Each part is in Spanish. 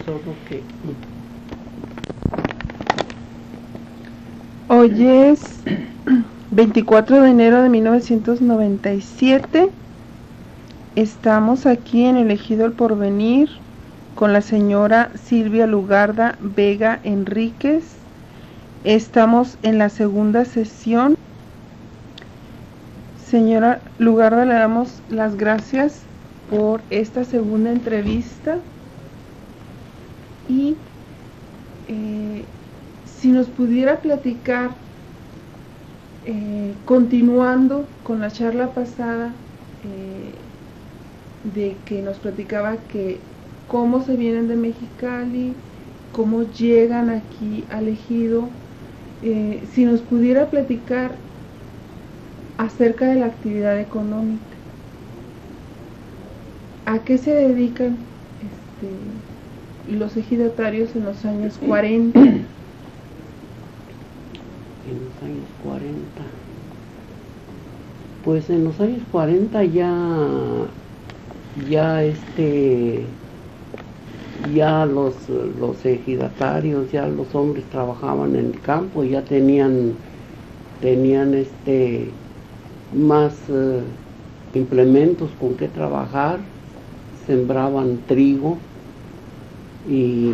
todo que... Hoy es 24 de enero de 1997. Estamos aquí en el Ejido El Porvenir con la señora Silvia Lugarda Vega Enríquez. Estamos en la segunda sesión. Señora Lugarda, le damos las gracias por esta segunda entrevista y si nos pudiera platicar, continuando con la charla pasada, de que nos platicaba que cómo se vienen de Mexicali, cómo llegan aquí al Ejido, si nos pudiera platicar acerca de la actividad económica. ¿A qué se dedican los ejidatarios en los años 40? En los años 40. Pues en los años 40 ya los ejidatarios, ya los hombres trabajaban en el campo, ya tenían más implementos con que trabajar, sembraban trigo y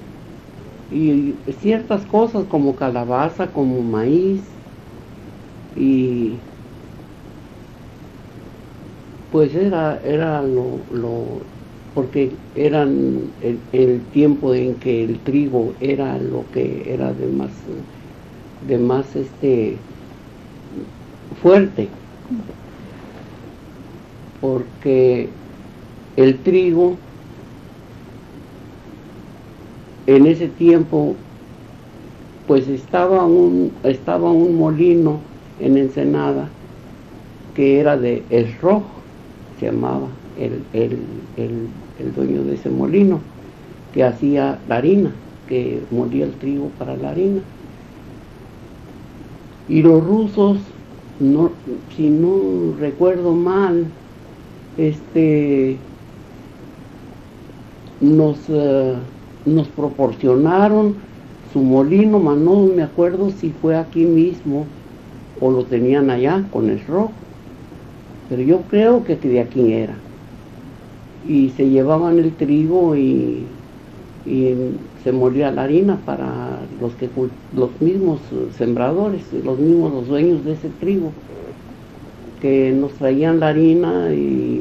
ciertas cosas como calabaza, como maíz, y pues era porque eran el tiempo en que el trigo era lo que era de más fuerte, porque el trigo en ese tiempo pues estaba un molino en Ensenada que era de El Rojo, se llamaba el dueño de ese molino, que hacía la harina, que molía el trigo para la harina. Y los rusos, no, si no recuerdo mal, nos proporcionaron su molino, mas no me acuerdo si fue aquí mismo o lo tenían allá con El Rojo, pero yo creo que de aquí era. Y se llevaban el trigo y se molía la harina para los mismos sembradores, los dueños de ese trigo, que nos traían la harina y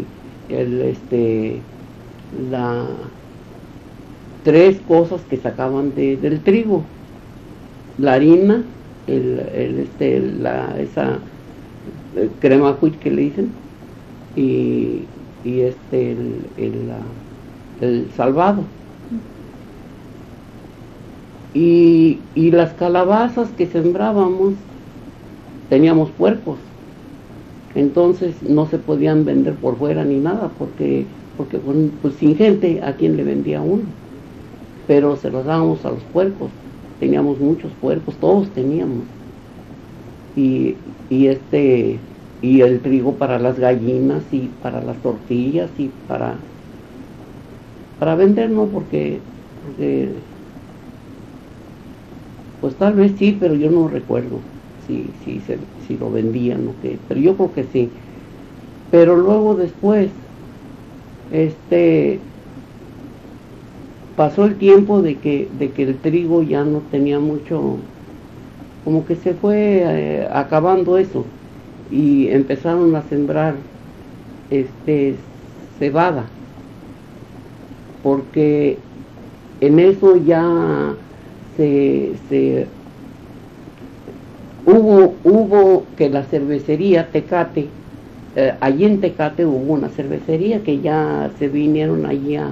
tres cosas que sacaban del trigo: la harina, esa crema cuit que le dicen, y el salvado, y las calabazas que sembrábamos, teníamos puercos, entonces no se podían vender por fuera ni nada, porque pues sin gente, ¿a quién le vendía uno? Pero se los dábamos a los puercos. Teníamos muchos puercos, todos teníamos, y el trigo para las gallinas y para las tortillas y para vender, no, porque pues tal vez sí, pero yo no recuerdo si lo vendían o qué, pero yo creo que sí. Pero luego después pasó el tiempo de que el trigo ya no tenía mucho, como que se fue acabando eso, y empezaron a sembrar cebada, porque en eso ya hubo que la cervecería Tecate, allí en Tecate hubo una cervecería que ya se vinieron allí a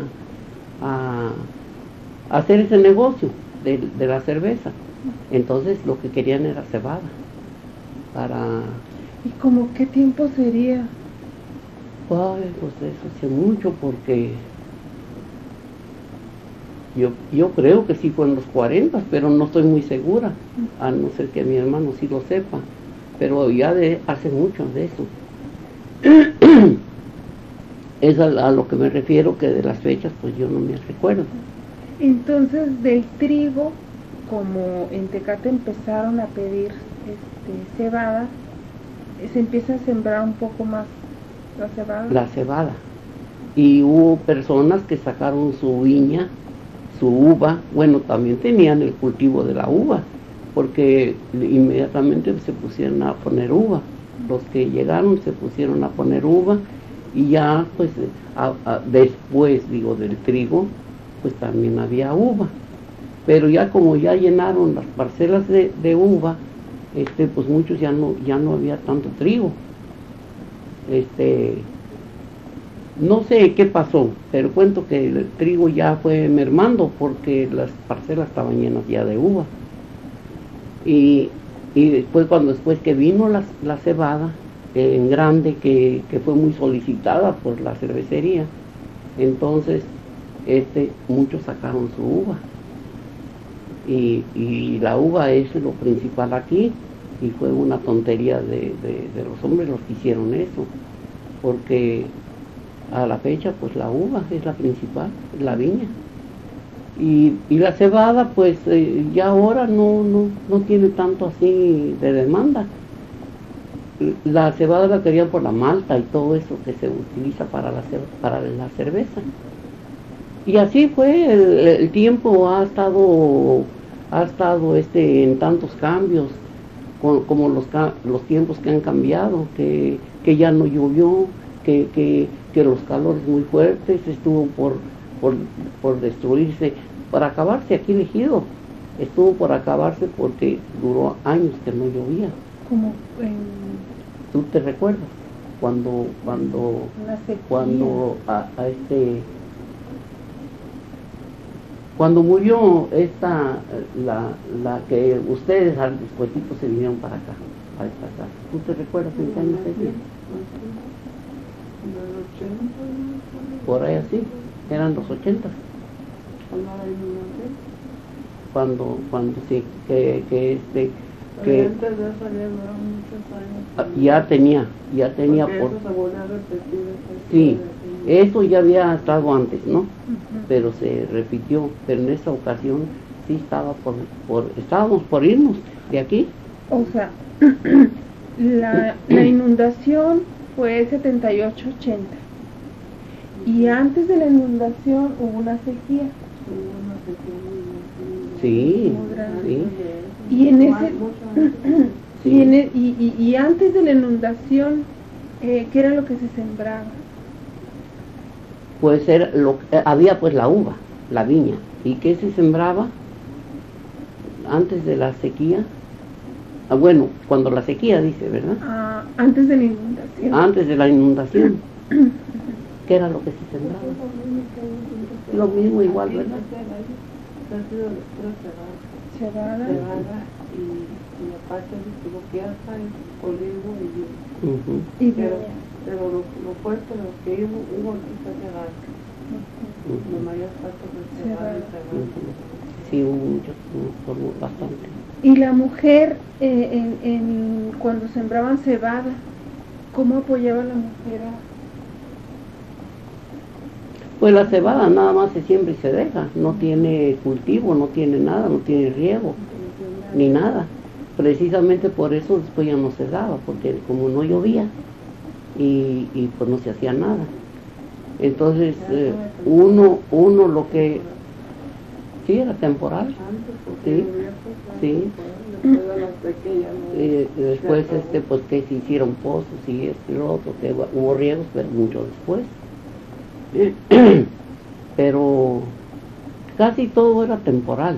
hacer ese negocio de la cerveza. Entonces lo que querían era cebada para... ¿Y como qué tiempo sería? Ay, pues eso hace mucho, porque yo creo que sí fue en los 40, pero no estoy muy segura, a no ser que mi hermano sí lo sepa, pero ya hace mucho de eso. Es a lo que me refiero, que de las fechas pues yo no me recuerdo. Entonces del trigo, como en Tecate empezaron a pedir cebada, se empieza a sembrar un poco más la cebada. La cebada. Y hubo personas que sacaron su viña, su uva. Bueno, también tenían el cultivo de la uva, porque inmediatamente se pusieron a poner uva. Los que llegaron se pusieron a poner uva, y ya pues después, digo, del trigo, pues también había uva. Pero ya como ya llenaron las parcelas de uva, pues muchos ya no había tanto trigo. No sé qué pasó, pero cuento que el trigo ya fue mermando porque las parcelas estaban llenas ya de uva. Y después que vino la cebada en grande, que fue muy solicitada por la cervecería, entonces muchos sacaron su uva. Y la uva es lo principal aquí, y fue una tontería de los hombres los que hicieron eso, porque a la fecha pues la uva es la principal, la viña, y la cebada pues ya ahora no tiene tanto así de demanda. La cebada la querían por la malta y todo eso que se utiliza para la cerveza. Y así fue, el tiempo ha estado en tantos cambios, como los tiempos que han cambiado, que ya no llovió, que los calores muy fuertes, estuvo por destruirse, para acabarse aquí el ejido, estuvo por acabarse porque duró años que no llovía. Como ¿Tú te recuerdas? Cuando murió la que ustedes al despuesito se vinieron para acá, a esta casa. ¿Tú te recuerdas en qué año se vino? Por ahí así, eran los 80. Cuando sí, que antes de eso ya duraron muchos años. ya tenía por eso se volvió a repetir. Sí, eso ya había estado antes, ¿no? Pero se repitió, pero en esta ocasión sí estábamos por irnos de aquí. O sea, la inundación fue 78-80, y antes de la inundación hubo una sequía. Sí, sí. Y en ese y antes de la inundación, ¿qué era lo que se sembraba? Pues había pues la uva, la viña. ¿Y qué se sembraba antes de la sequía? Bueno, cuando la sequía, dice, ¿verdad? Antes de la inundación. Antes de la inundación. ¿Qué era lo que se sembraba? Lo mismo igual, ¿verdad? Cebada. Y aparte lo que hasta es olivo y pero lo fuerte, lo que hubo aquí fue cebada. La mayor parte de cebada. Sí, hubo bastante. Y la mujer, cuando sembraban cebada, ¿cómo apoyaba la mujer? Pues la cebada nada más se siembra y se deja, no tiene cultivo, no tiene nada, no tiene riego, ni nada. Precisamente por eso después ya no se daba, porque como no llovía y pues no se hacía nada. Entonces uno lo que sí era temporal, sí. Después pues que se hicieron pozos y esto y lo otro, que hubo riegos, pero mucho después. Pero casi todo era temporal.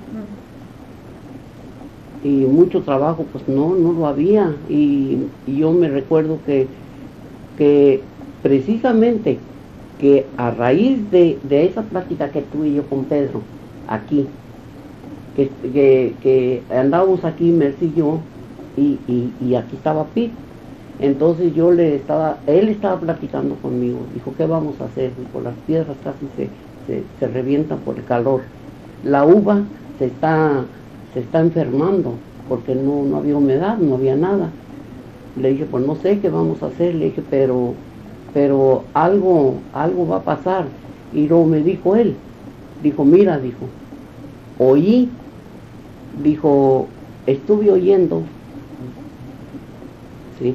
Y mucho trabajo pues no lo había, y yo me recuerdo que precisamente que a raíz de esa plática que tuve yo con Pedro aquí, que andábamos aquí Mercy y yo, y aquí estaba Pete. Entonces él estaba platicando conmigo, dijo, ¿qué vamos a hacer? Dijo, las piedras casi se revientan por el calor, la uva se está enfermando, porque no había humedad, no había nada. Le dije, pues no sé qué vamos a hacer, le dije, pero algo va a pasar. Y luego me dijo él, Dijo, mira, dijo, oí, dijo, estuve oyendo, ¿sí?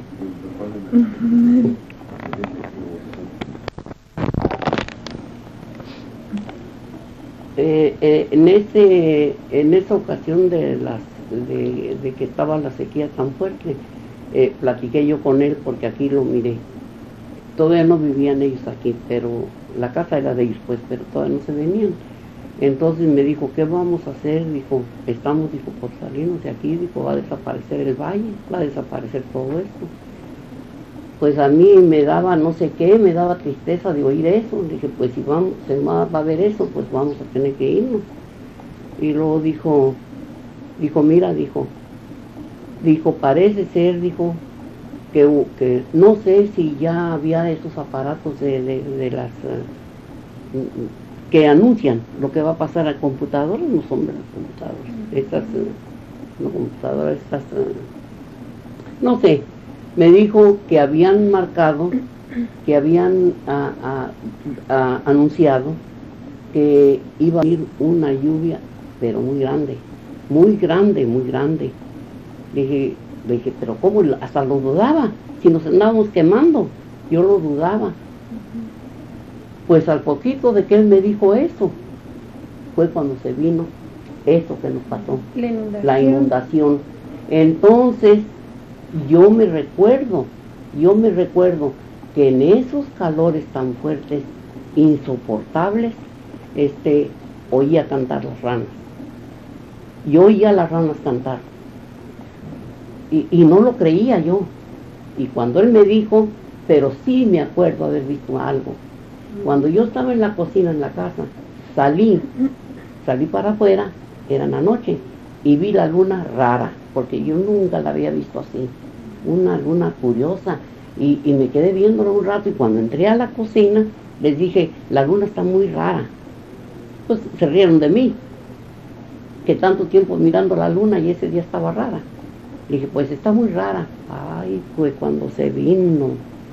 En esa ocasión de que estaba la sequía tan fuerte, platiqué yo con él porque aquí lo miré. Todavía no vivían ellos aquí, pero la casa era de ellos, pues, pero todavía no se venían. Entonces me dijo, ¿qué vamos a hacer? Dijo, estamos, dijo, por salirnos de aquí, dijo, va a desaparecer el valle, va a desaparecer todo esto. Pues a mí me daba no sé qué, me daba tristeza de oír eso. Dije, pues si vamos, se va a ver eso, pues vamos a tener que irnos. Y luego dijo, mira, dijo, parece ser, dijo, que no sé si ya había esos aparatos de las que anuncian lo que va a pasar al computador. No son de las computadoras, estas no computadoras, estas no sé. Me dijo que habían marcado, que habían anunciado que iba a ir una lluvia, pero muy grande, muy grande, muy grande. Le dije, pero ¿cómo? Hasta lo dudaba, si nos andábamos quemando, yo lo dudaba. Pues al poquito de que él me dijo eso, fue cuando se vino eso que nos pasó, la inundación. Entonces, yo me recuerdo que en esos calores tan fuertes, insoportables, oía cantar las ranas. Yo oía a las ranas cantar. Y no lo creía yo. Y cuando él me dijo, pero sí me acuerdo haber visto algo. Cuando yo estaba en la cocina, en la casa, salí para afuera, era en la noche, y vi la luna rara, porque yo nunca la había visto así, una luna curiosa, y me quedé viéndola un rato, y cuando entré a la cocina, les dije, la luna está muy rara. Pues se rieron de mí, que tanto tiempo mirando la luna, y ese día estaba rara. Le dije, pues está muy rara. Ay, pues cuando se vino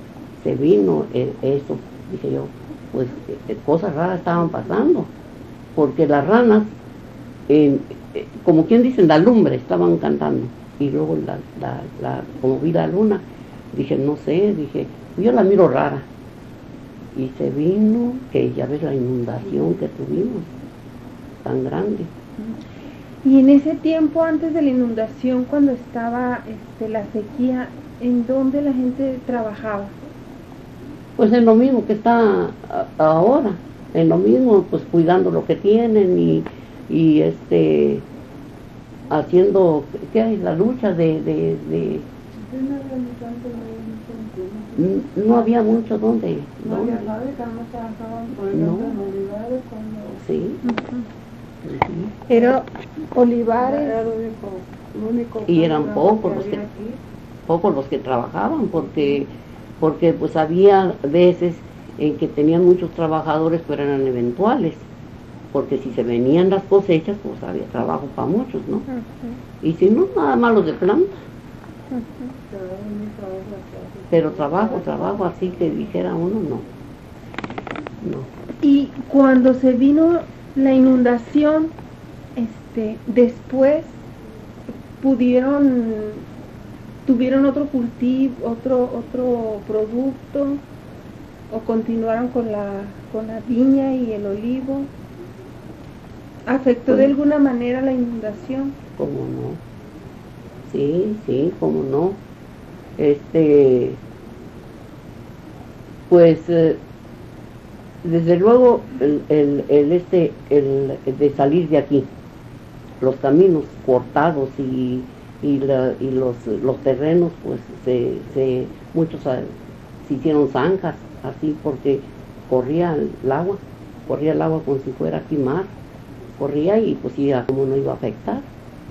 eso, dije yo, pues cosas raras estaban pasando, porque las ranas, como quien dice, en la lumbre estaban cantando, y luego como vi la luna, dije, no sé, dije, yo la miro rara, y se vino, que ya ves la inundación que tuvimos, tan grande. Y en ese tiempo, antes de la inundación, cuando estaba la sequía, ¿en dónde la gente trabajaba? Pues en lo mismo que está ahora, en lo mismo, pues cuidando lo que tienen y haciendo, ¿qué hay? La lucha no había mucho donde. No había fábrica, no trabajaban, por ejemplo, en Olivares cuando... Sí. Era Olivares. Era lo único y eran pocos los que trabajaban, porque pues había veces en que tenían muchos trabajadores, pero eran eventuales, porque si se venían las cosechas, pues había trabajo para muchos, ¿no? Y si no, nada más los de planta. Pero trabajo, así que dijera uno, no. Y cuando se vino la inundación, después tuvieron otro cultivo, otro producto, o continuaron con la viña y el olivo. ¿Afectó de alguna manera la inundación? ¿Cómo no? Sí, cómo no. Pues desde luego el de salir de aquí, los caminos cortados y los terrenos, pues muchos se hicieron zanjas así, porque corría el agua como si fuera aquí mar, corría, y pues ya como no iba a afectar.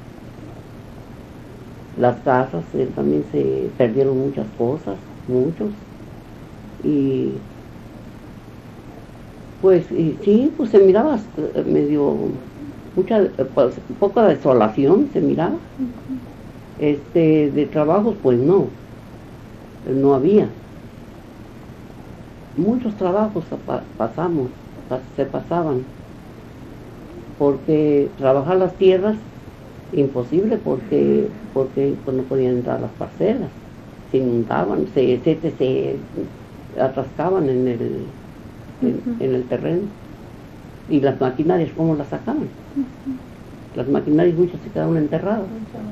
Las casas también se perdieron muchas cosas, muchos, y pues sí, pues se miraba medio, poca desolación se miraba. De trabajos pues no había. Muchos trabajos se pasaban, porque trabajar las tierras, imposible, porque pues, no podían entrar a las parcelas, se inundaban, se atascaban en el terreno. Y las maquinarias, ¿cómo las sacaban? Las maquinarias muchas se quedaron enterradas.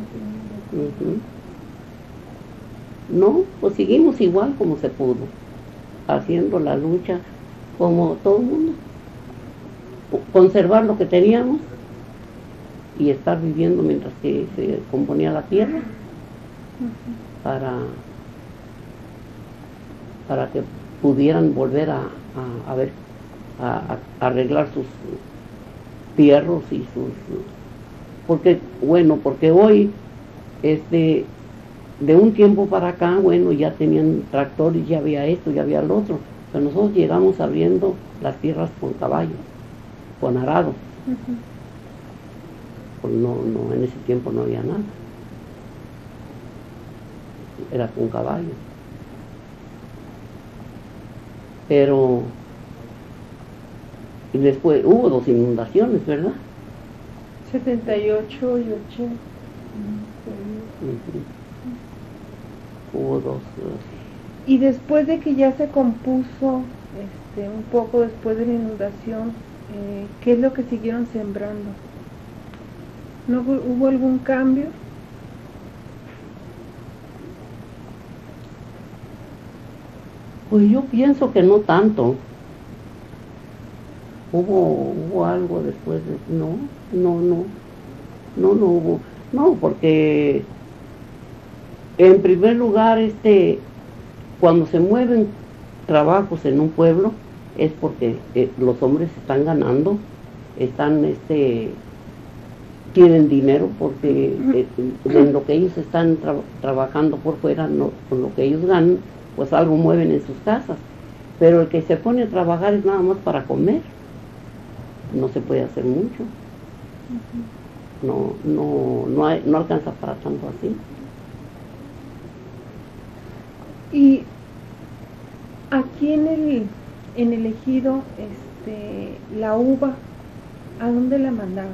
No, pues seguimos igual como se pudo, haciendo la lucha como todo el mundo, conservar lo que teníamos y estar viviendo mientras que se componía la tierra para que pudieran volver a arreglar sus fierros y porque hoy de un tiempo para acá, bueno, ya tenían tractores, ya había esto, ya había lo otro, pero nosotros llegamos abriendo las tierras con caballos, con arado. Pues no, en ese tiempo no había nada, era con caballo. Pero y después hubo 2 inundaciones, ¿verdad? 78 y 80. Hubo 2. Y después de que ya se compuso, un poco después de la inundación, ¿qué es lo que siguieron sembrando? ¿No hubo algún cambio? Pues yo pienso que no tanto. Hubo algo después de... No hubo. No, porque en primer lugar, cuando se mueven trabajos en un pueblo, es porque los hombres están ganando, tienen dinero, porque en lo que ellos están trabajando por fuera, con lo que ellos ganan, pues algo mueven en sus casas. Pero el que se pone a trabajar es nada más para comer. No se puede hacer mucho. No alcanza para tanto así. Y aquí en el ejido, la uva, ¿a dónde la mandaban?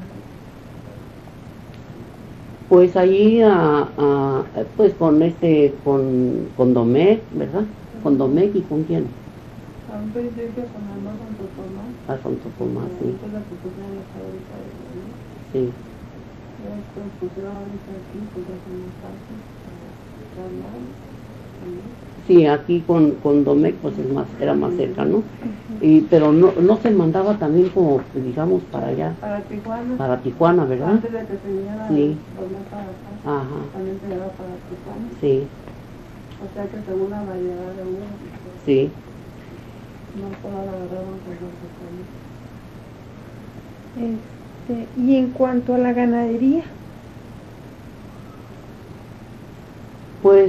Pues allí pues con Domecq, ¿verdad? Con Domecq y con quién? A un principio con Alma Santo Tomás. A Santo Tomás, sí. Esa es la que pusieron la fábrica de Domecq. Sí. Después pusieron ahorita aquí, pues ya se nos hace. Sí, aquí con Domecq pues era más cerca, ¿no? Pero no se mandaba también como, digamos, para allá. Para Tijuana. Para Tijuana, ¿verdad? Antes de que se viniera Sí. para acá. Ajá. También se llevaba para Tijuana. Sí. O sea que según la variedad de uva. Sí. No toda la agarraban con los españoles. Y en cuanto a la ganadería, pues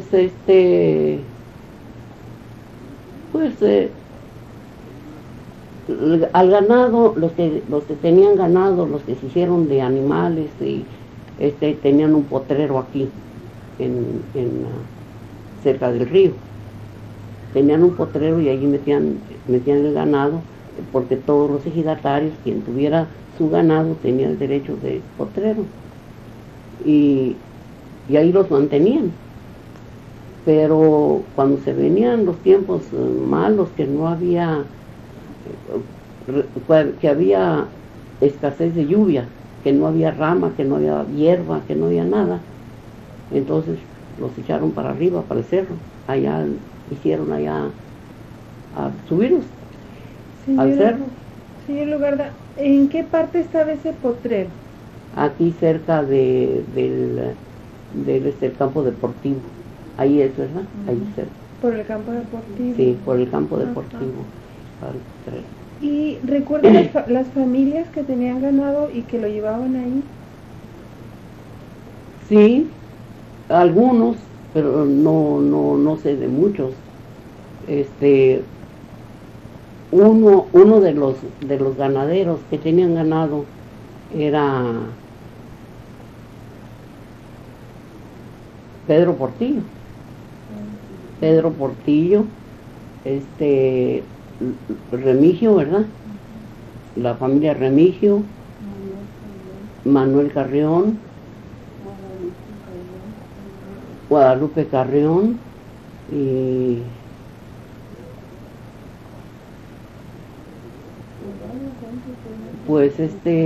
al ganado, los que tenían ganado, los que se hicieron de animales, y tenían un potrero aquí cerca del río. Tenían un potrero y allí metían el ganado, porque todos los ejidatarios, quien tuviera su ganado, tenía el derecho de potrero. Y ahí los mantenían. Pero cuando se venían los tiempos malos, que no había, que había escasez de lluvia, que no había rama, que no había hierba, que no había nada, entonces los echaron para arriba, para el cerro. Allá hicieron a subirlos al cerro. Señor Lugarda, ¿en qué parte estaba ese potrero? Aquí cerca del campo deportivo. Ahí es, ¿verdad? Ahí cerca. ¿Por el campo deportivo? Sí, por el campo deportivo. ¿Y recuerdan las familias que tenían ganado y que lo llevaban ahí? Sí, algunos, pero no sé de muchos. Uno de los ganaderos que tenían ganado era Pedro Portillo. Pedro Portillo, Remigio, ¿verdad? La familia Remigio, Manuel Carrión, Guadalupe Carrión y pues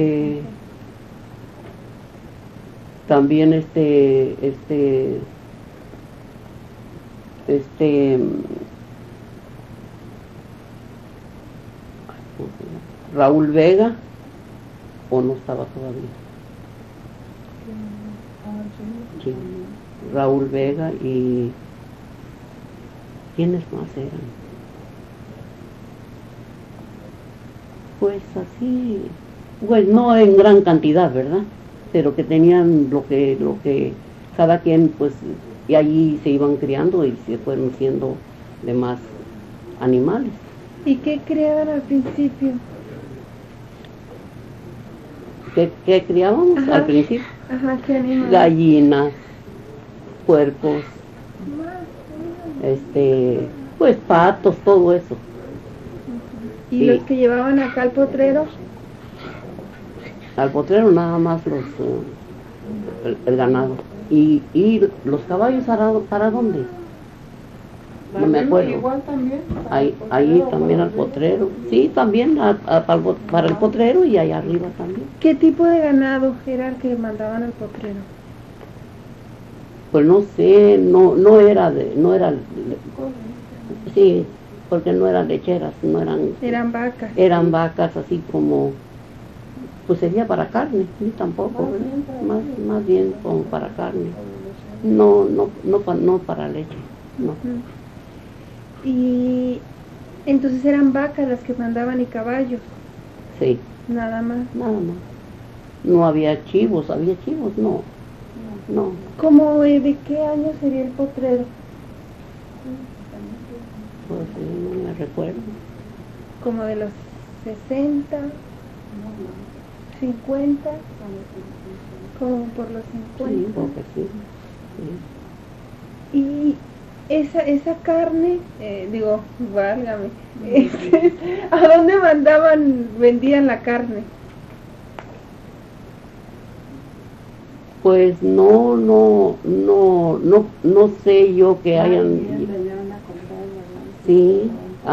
también Raúl Vega, o no estaba todavía. Sí, Raúl Vega y ¿quiénes más eran? Pues así, pues no en gran cantidad, ¿verdad? Pero que tenían lo que cada quien, pues, y allí se iban criando y se fueron siendo de más animales. ¿Y qué criaban al principio? ¿Qué criábamos al principio? Ajá, ¿qué animales? Gallinas, puercos, pues patos, todo eso. ¿Y los que llevaban acá al potrero? Al potrero nada más el ganado. ¿Y los caballos para dónde? No me acuerdo. Igual también. Ahí también al potrero. Sí, también para el potrero y allá arriba también. ¿Qué tipo de ganado era el que mandaban al potrero? Pues no sé, no era sí, porque no eran lecheras, no eran. Eran vacas. Eran vacas así como, pues sería para carne, sí, tampoco, ¿verdad? Más bien como para carne. No para leche, no. Y entonces eran vacas las que mandaban y caballos. Sí. Nada más. Nada más. No había chivos, no. ¿Cómo de qué año sería el potrero? Pues no me recuerdo. Como de los 60, 50, como por los 50. Sí, creo que sí. Y esa carne, válgame, ¿a dónde vendían la carne? Pues no sé yo que hayan. Sí,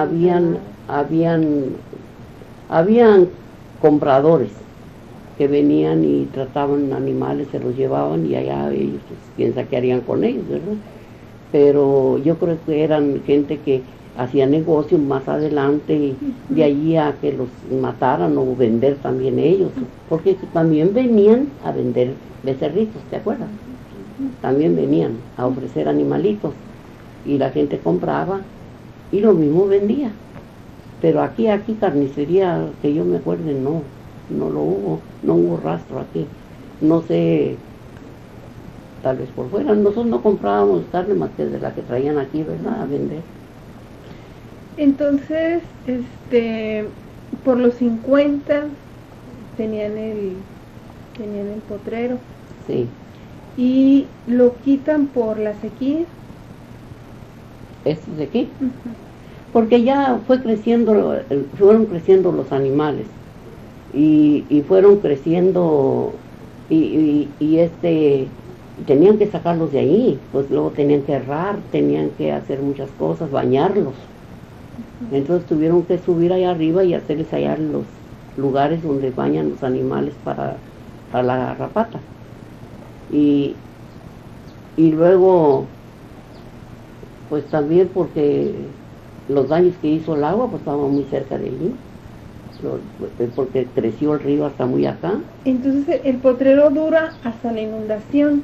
habían compradores que venían y trataban animales, se los llevaban y allá ellos, pues, piensa que harían con ellos, ¿verdad? Pero yo creo que eran gente que hacía negocio más adelante y de allí a que los mataran o vender también ellos, porque también venían a vender becerritos, ¿te acuerdas? También venían a ofrecer animalitos y la gente compraba y lo mismo vendía. Pero aquí carnicería, que yo me acuerde, no hubo rastro aquí. No sé, tal vez por fuera. Nosotros no comprábamos carne más que de la que traían aquí, ¿verdad? A vender. Entonces, por los 50 tenían el potrero. Sí. Y lo quitan por la sequía. ¿Esto de aquí? Porque ya fueron creciendo los animales y fueron creciendo y tenían que sacarlos de ahí, pues luego tenían que errar, tenían que hacer muchas cosas, bañarlos. Entonces tuvieron que subir allá arriba y hacerles allá los lugares donde bañan los animales para la garrapata. Y luego, pues también porque los daños que hizo el agua, pues estábamos muy cerca de allí, porque creció el río hasta muy acá. Entonces el potrero dura hasta la inundación.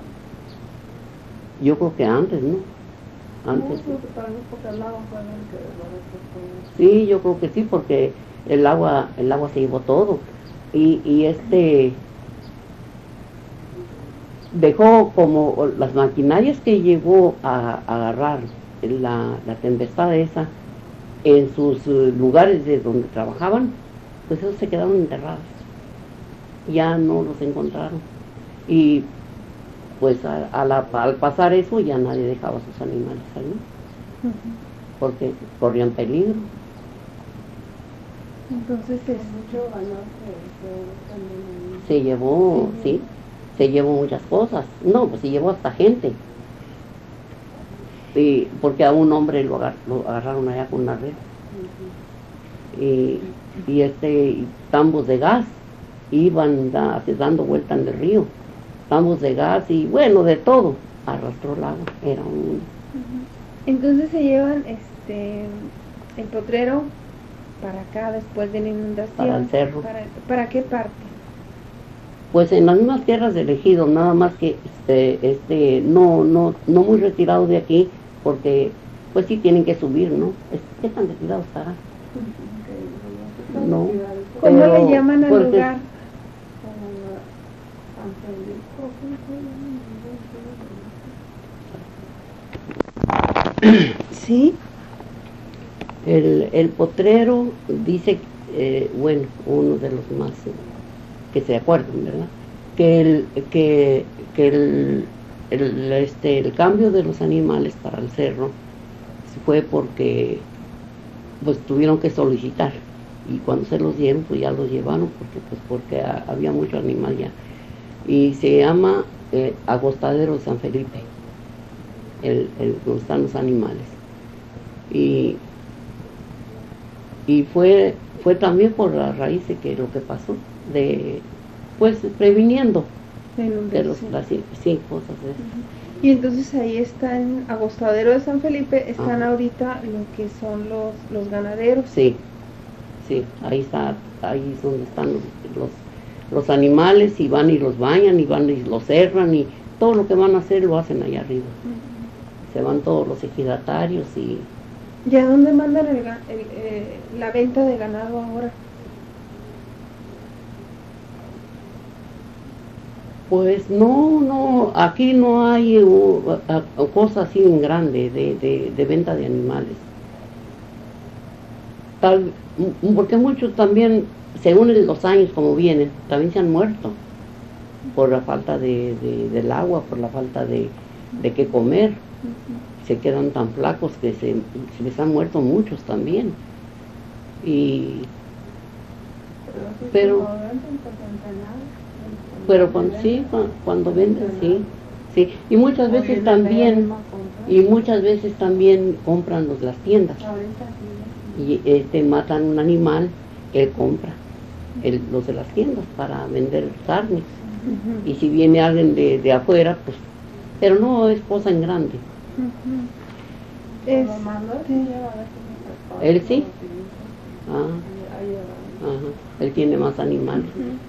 Yo creo que antes, ¿no? Antes. Sí, yo creo que sí, porque el agua se llevó todo. Y dejó como las maquinarias que llegó a agarrar la tempestad esa en sus lugares de donde trabajaban, pues esos se quedaron enterrados, ya no los encontraron. Y pues al pasar eso ya nadie dejaba sus animales ahí, porque corrían peligro. Entonces es mucho ganado se llevó, sí, se llevó muchas cosas. No, pues se llevó hasta gente. Y porque a un hombre lo agarraron allá con una red. Y tambos de gas iban dando vuelta en el río, tambos de gas y bueno, de todo, arrastró el agua, era un... Entonces se llevan el potrero para acá después de la inundación. Para el cerro. ¿Para qué parte? Pues en las mismas tierras de Ejido, nada más que no muy retirado de aquí, porque pues sí tienen que subir, ¿no? ¿Qué tan retirado estará? No. ¿Cómo le llaman al lugar? Sí. El potrero dice, bueno, uno de los más que se acuerdan, ¿verdad? Que el cambio de los animales para el cerro fue porque pues tuvieron que solicitar, y cuando se los dieron pues ya los llevaron porque había mucho animal ya, y se llama Agostadero de San Felipe, donde están los animales, y fue también por la raíz de que lo que pasó, pues previniendo de los cosas de eso. Y entonces ahí está en Agostadero de San Felipe, están ahorita lo que son los ganaderos. Sí, ahí es donde están los animales, y van y los bañan, y van y los cerran, y todo lo que van a hacer lo hacen allá arriba. Se van todos los ejidatarios y... ¿Y a dónde mandan la venta de ganado ahora? Pues no, aquí no hay cosas así en grande de venta de animales. Porque muchos también, según los años como vienen, también se han muerto por la falta del agua, por la falta de qué comer. Se quedan tan flacos que se les han muerto muchos también. Pero cuando venden, sí, y muchas veces también compran las tiendas, y matan un animal que él compra, los de las tiendas, para vender carnes, y si viene alguien de afuera, pues, pero no es cosa en grande. Él sí, él tiene más animales.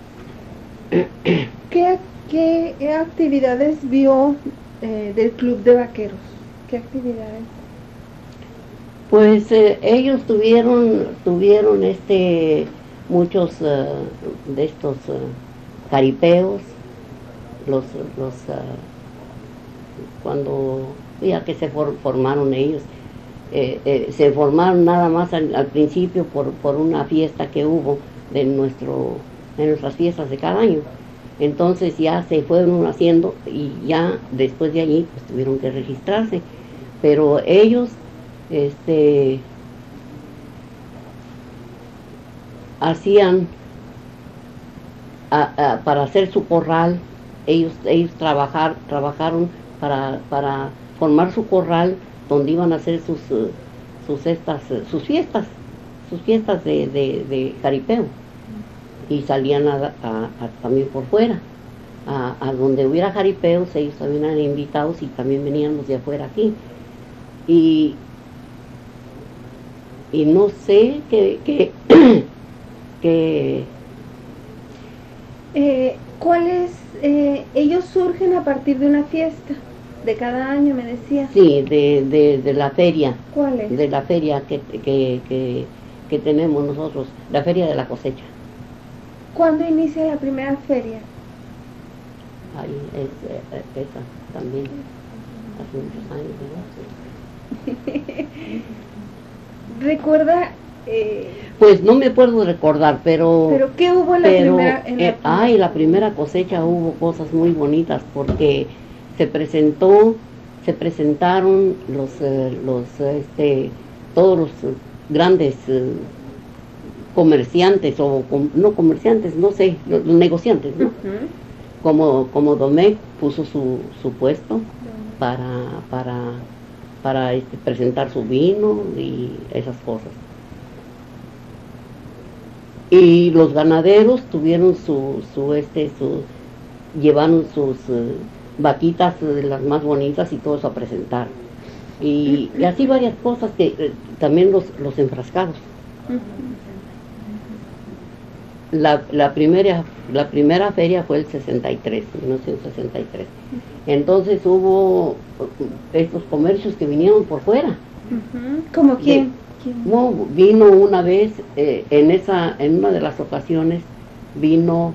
¿Qué actividades vio del club de vaqueros? ¿Qué actividades? Pues ellos tuvieron muchos de estos caripeos, cuando ya que se formaron ellos, se formaron nada más al principio por una fiesta que hubo de nuestras fiestas de cada año. Entonces ya se fueron haciendo, y ya después de allí pues tuvieron que registrarse, pero ellos hacían para hacer su corral, ellos trabajaron para formar su corral donde iban a hacer sus fiestas de jaripeo, y salían también por fuera a donde hubiera jaripeos. Ellos también eran invitados, y también venían los de afuera aquí, y no sé ¿cuáles? Ellos surgen a partir de una fiesta de cada año, me decía. Sí, de la feria. ¿Cuál es? De la feria que tenemos nosotros, la feria de la cosecha. ¿Cuándo inicia la primera feria? Ahí esa también, hace muchos años, ¿verdad? ¿Recuerda? Pues no me puedo recordar, pero ¿qué hubo en la primera? La primera cosecha hubo cosas muy bonitas, porque se presentaron todos los grandes comerciantes, no comerciantes, no sé, los negociantes, ¿no? Como Domecq puso su puesto para presentar su vino y esas cosas. Y los ganaderos tuvieron llevaron sus vaquitas, las más bonitas y todo eso a presentar. Y así varias cosas que también los enfrascados. La primera feria fue el 63, 1963. Entonces hubo estos comercios que vinieron por fuera. ¿Cómo quién? Vino una vez, en una de las ocasiones, vino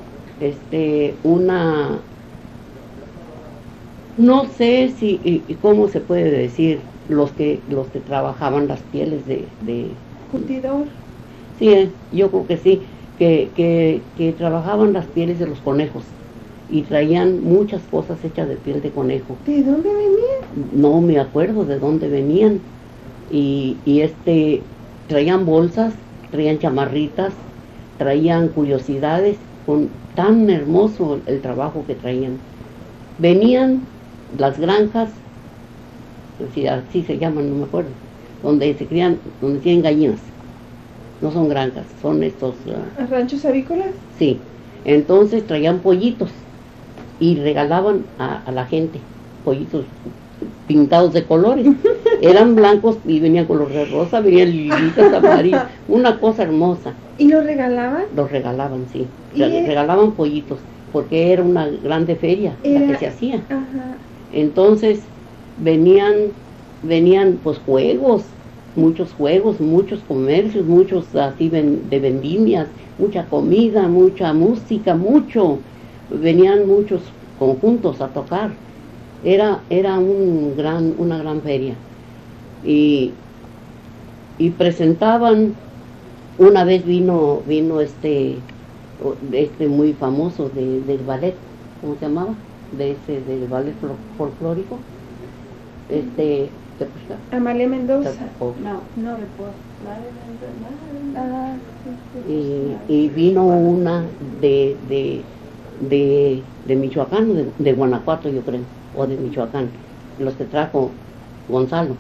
no sé si cómo se puede decir, los que trabajaban las pieles de ¿Curtidor? Sí, yo creo que sí, que trabajaban las pieles de los conejos y traían muchas cosas hechas de piel de conejo. ¿De dónde venían? No me acuerdo de dónde venían. Y traían bolsas, traían chamarritas, traían curiosidades, con tan hermoso el trabajo que traían. Venían las granjas, así se llaman, no me acuerdo, donde tienen gallinas. No son granjas, son estos... ¿Ranchos avícolas? Sí, entonces traían pollitos y regalaban a la gente, pollitos pintados de colores. Eran blancos y venían color de rosa, venían lilitas amarillas, una cosa hermosa. ¿Y los regalaban? Los regalaban, sí. Regalaban pollitos, porque era una grande feria la que se hacía. Ajá. Entonces venían pues muchos juegos, muchos comercios, muchos así de vendimias, mucha comida, mucha música, venían muchos conjuntos a tocar. Era una gran feria. Y presentaban, una vez vino muy famoso del ballet, ¿cómo se llamaba? Del ballet folclórico, Amalia Mendoza. No recuerdo. Y vino una de Michoacán, de Guanajuato, yo creo, o de Michoacán, los que trajo Gonzalo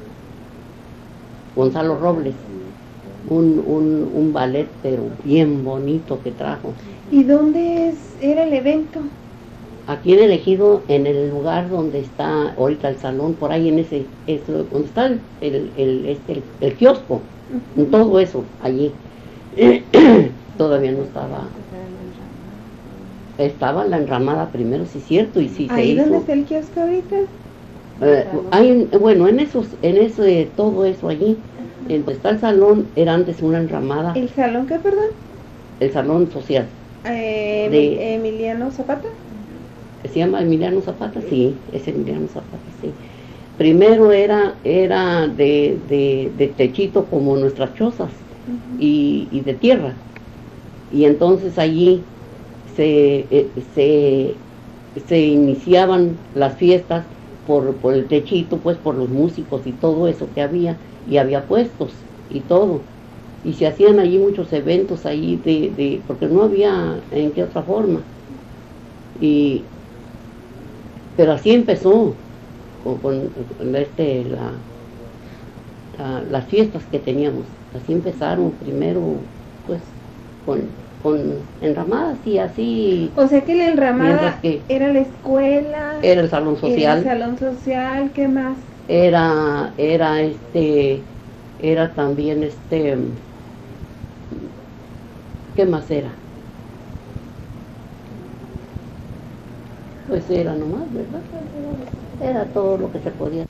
Robles, un ballet pero bien bonito que trajo. ¿Y dónde era el evento? Aquí en el Ejido, en el lugar donde está ahorita el salón, por ahí donde está el kiosco, todo eso, allí. Todavía no estaba la enramada primero, sí, cierto, y sí se hizo. ¿Ahí donde está el kiosco ahorita? Bueno, todo eso allí, donde está el salón, era antes una enramada. ¿El salón qué, perdón? El salón social. ¿Emiliano Zapata? ¿Se llama Emiliano Zapata? Sí, es Emiliano Zapata, sí. Primero era de techito como nuestras chozas, y de tierra. Y entonces allí se iniciaban las fiestas por el techito, pues por los músicos y todo eso que había, y había puestos y todo. Y se hacían allí muchos eventos allí porque no había en qué otra forma. Pero así empezó con las fiestas que teníamos. Así empezaron primero, pues, con enramadas y así. O sea que la enramada era la escuela. Era el salón social. Era el salón social, ¿qué más? Era también ¿qué más era? Pues era nomás, ¿verdad? Era todo lo que se podía.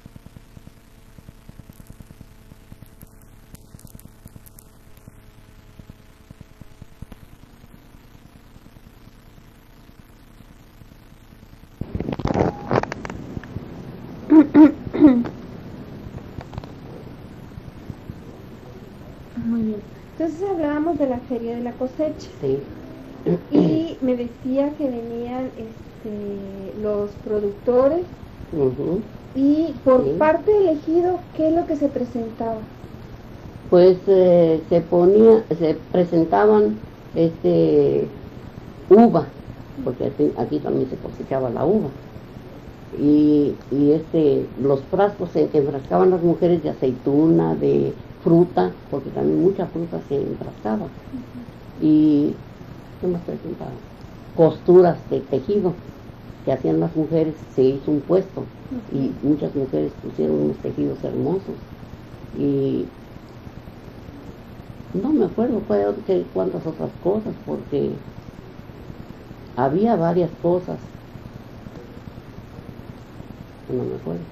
Muy bien. Entonces hablábamos de la Feria de la Cosecha. Sí. Y me decía que venían los productores. Uh-huh. Y por parte del ejido, ¿qué es lo que se presentaba? Pues se presentaban uva, porque aquí también se cosechaba la uva. Y los frascos en que enfrascaban las mujeres de aceituna, de fruta, porque también mucha fruta se enfrascaba. Y ¿qué más presentaban? Costuras de tejido que hacían las mujeres. Se hizo un puesto y muchas mujeres pusieron unos tejidos hermosos. Y no me acuerdo cuántas otras cosas, porque había varias cosas. No me acuerdo.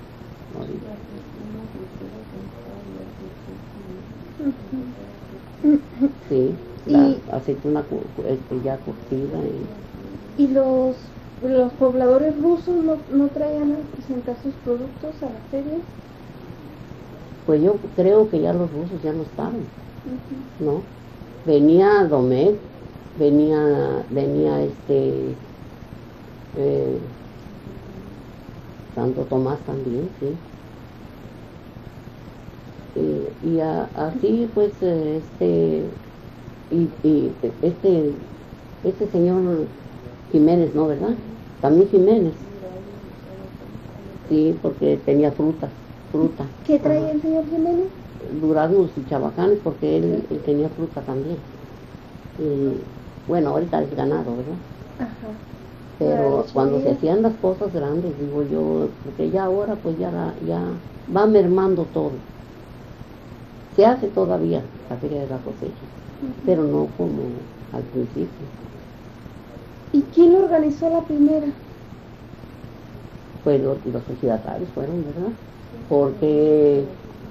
Sí, la aceituna ya curtida. ¿Y los pobladores rusos no traían a presentar sus productos a la feria? Pues yo creo que ya los rusos ya no estaban, ¿no? Venía Domecq, venía Santo Tomás también, sí. Y así pues este señor Jiménez, ¿no, verdad? También Jiménez. Sí, porque tenía fruta. ¿Qué traía el señor Jiménez? Duraznos y chabacanes, porque él tenía fruta también. Y bueno, ahorita es ganado, ¿verdad? Ajá. Pero cuando se hacían las cosas grandes, digo yo, porque ya ahora pues ya va mermando todo. Se hace todavía la feria de la cosecha, pero no como al principio. ¿Y quién organizó la primera? Pues los ejidatarios fueron, ¿verdad? Porque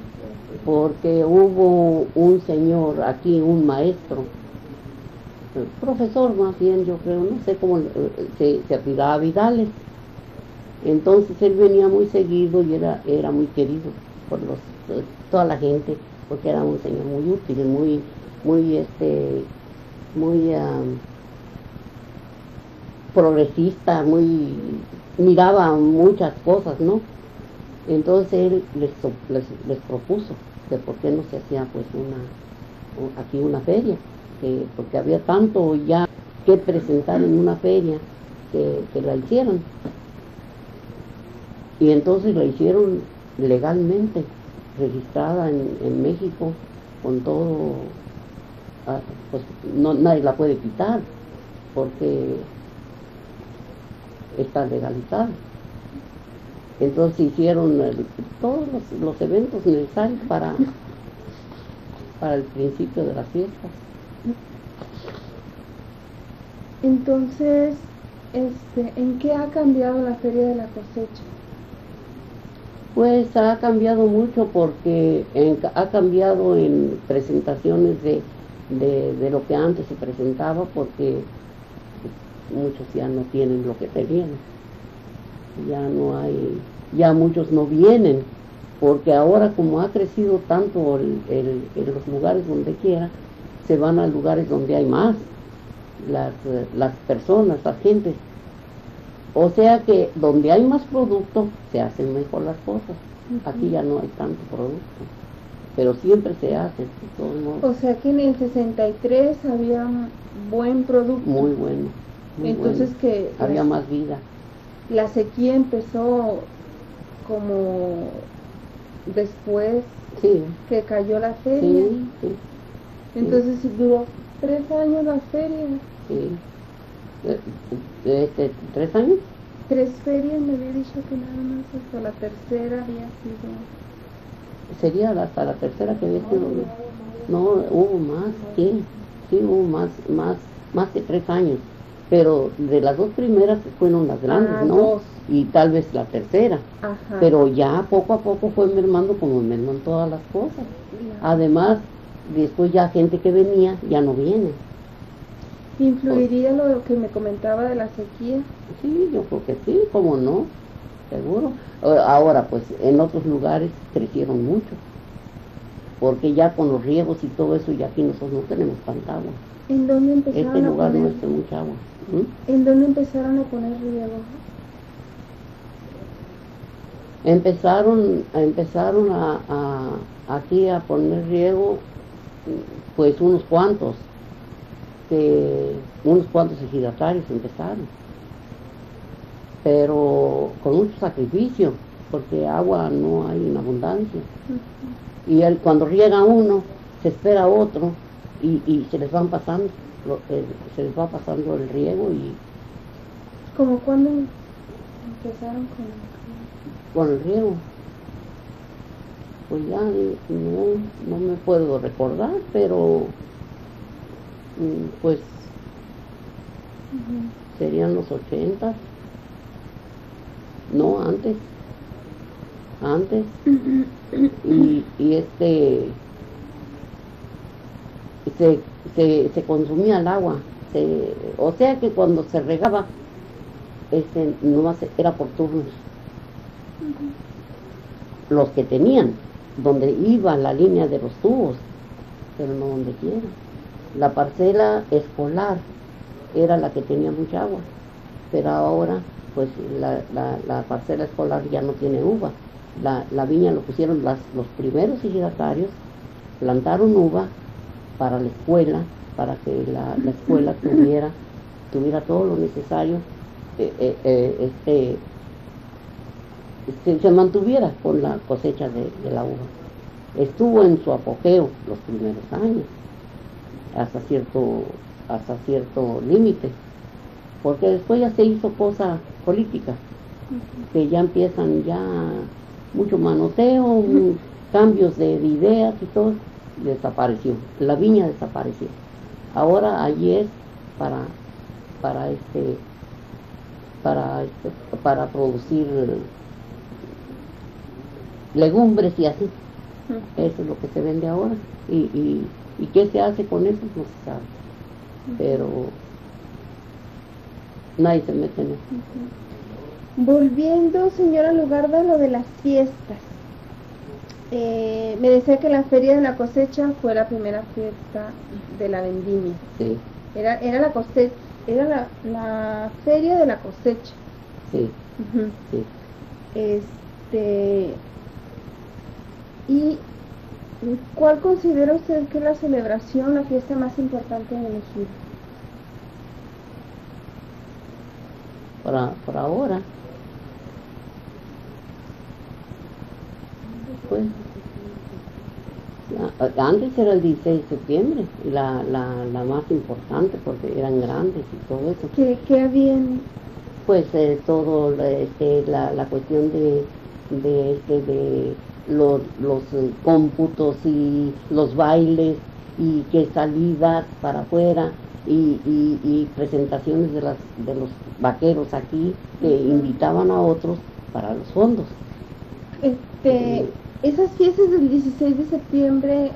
hubo un señor aquí, un maestro, profesor más bien, yo creo, no sé cómo se apellidaba Vidales. Entonces él venía muy seguido y era muy querido por toda la gente, porque era un señor muy útil, muy progresista, miraba muchas cosas, ¿no? Entonces él les propuso que por qué no se hacía pues aquí una feria, porque había tanto ya que presentar en una feria que la hicieran. Y entonces la hicieron legalmente, registrada en México, con todo, pues nadie la puede quitar, porque está legalizada. Entonces hicieron todos los eventos necesarios para el principio de las fiestas. Entonces, ¿en qué ha cambiado la Feria de la Cosecha? Pues ha cambiado mucho, porque ha cambiado en presentaciones de lo que antes se presentaba, porque muchos ya no tienen lo que tenían. Ya no hay, ya muchos no vienen, porque ahora como ha crecido tanto en los lugares donde quiera, se van a lugares donde hay más, las personas, la gente. O sea que donde hay más producto, se hacen mejor las cosas. Aquí ya no hay tanto producto, pero siempre se hace, de todos modos. O sea que en el 63 había buen producto. Muy bueno. Entonces bueno. Que había más vida. La sequía empezó como después que cayó la feria. Sí. Entonces duró 3 años la feria. Sí. 3 años. 3 ferias, me había dicho que nada más hasta la tercera había sido. Sería hasta la tercera que había sido. No, hubo más, sí, hubo más que 3 años. Pero de las 2 primeras fueron las grandes, ¿no? 2. Y tal vez la tercera. Ajá. Pero ya poco a poco fue mermando, como merman todas las cosas. Además, después ya gente que venía ya no viene. ¿Influiría lo que me comentaba de la sequía? Sí, yo creo que sí, cómo no, seguro. Ahora, pues, en otros lugares crecieron mucho, porque ya con los riegos y todo eso, y aquí nosotros no tenemos tanta agua. ¿En dónde empezaron Este lugar a poner? no es de mucha agua. ¿En dónde empezaron a poner riego? Empezaron aquí a poner riego pues unos cuantos ejidatarios empezaron, pero con mucho sacrificio, porque agua no hay en abundancia. Y cuando riega uno, se espera otro, y se les van pasando, se les va pasando el riego. Y ¿Como cuando empezaron con el riego? Pues ya no me puedo recordar, pero pues serían los 80, no, antes, y se consumía el agua, o sea que cuando se regaba, nomás era por turnos. Los que tenían, donde iba la línea de los tubos, pero no donde quiera. La parcela escolar era la que tenía mucha agua, pero ahora pues la parcela escolar ya no tiene uva. La viña lo pusieron los primeros ejidatarios, plantaron uva para la escuela, para que la escuela tuviera todo lo necesario, se mantuviera con la cosecha de la uva. Estuvo en su apogeo los primeros años, hasta cierto límite, porque después ya se hizo cosa política, que ya empiezan mucho manoseo, cambios de ideas y todo, desapareció, la viña desapareció. Ahora allí es para producir legumbres y así. Eso es lo que se vende ahora. Y qué se hace con eso no se sabe, pero nadie se mete en eso. Volviendo, señora Lugarda, a lo de las fiestas, me decía que la feria de la cosecha fue la primera fiesta de la vendimia. Sí. Era la cosecha, era la feria de la cosecha. Sí. Sí. ¿Y cuál considera usted que es la celebración, la fiesta más importante en el ejido? Por ahora, pues, antes era el 16 de septiembre, la más importante, porque eran grandes y todo eso. ¿Qué habían? Pues todo la cuestión de los cómputos y los bailes, y que salidas para afuera, y presentaciones de los vaqueros aquí, que invitaban a otros para los fondos. Esas fiestas del 16 de septiembre,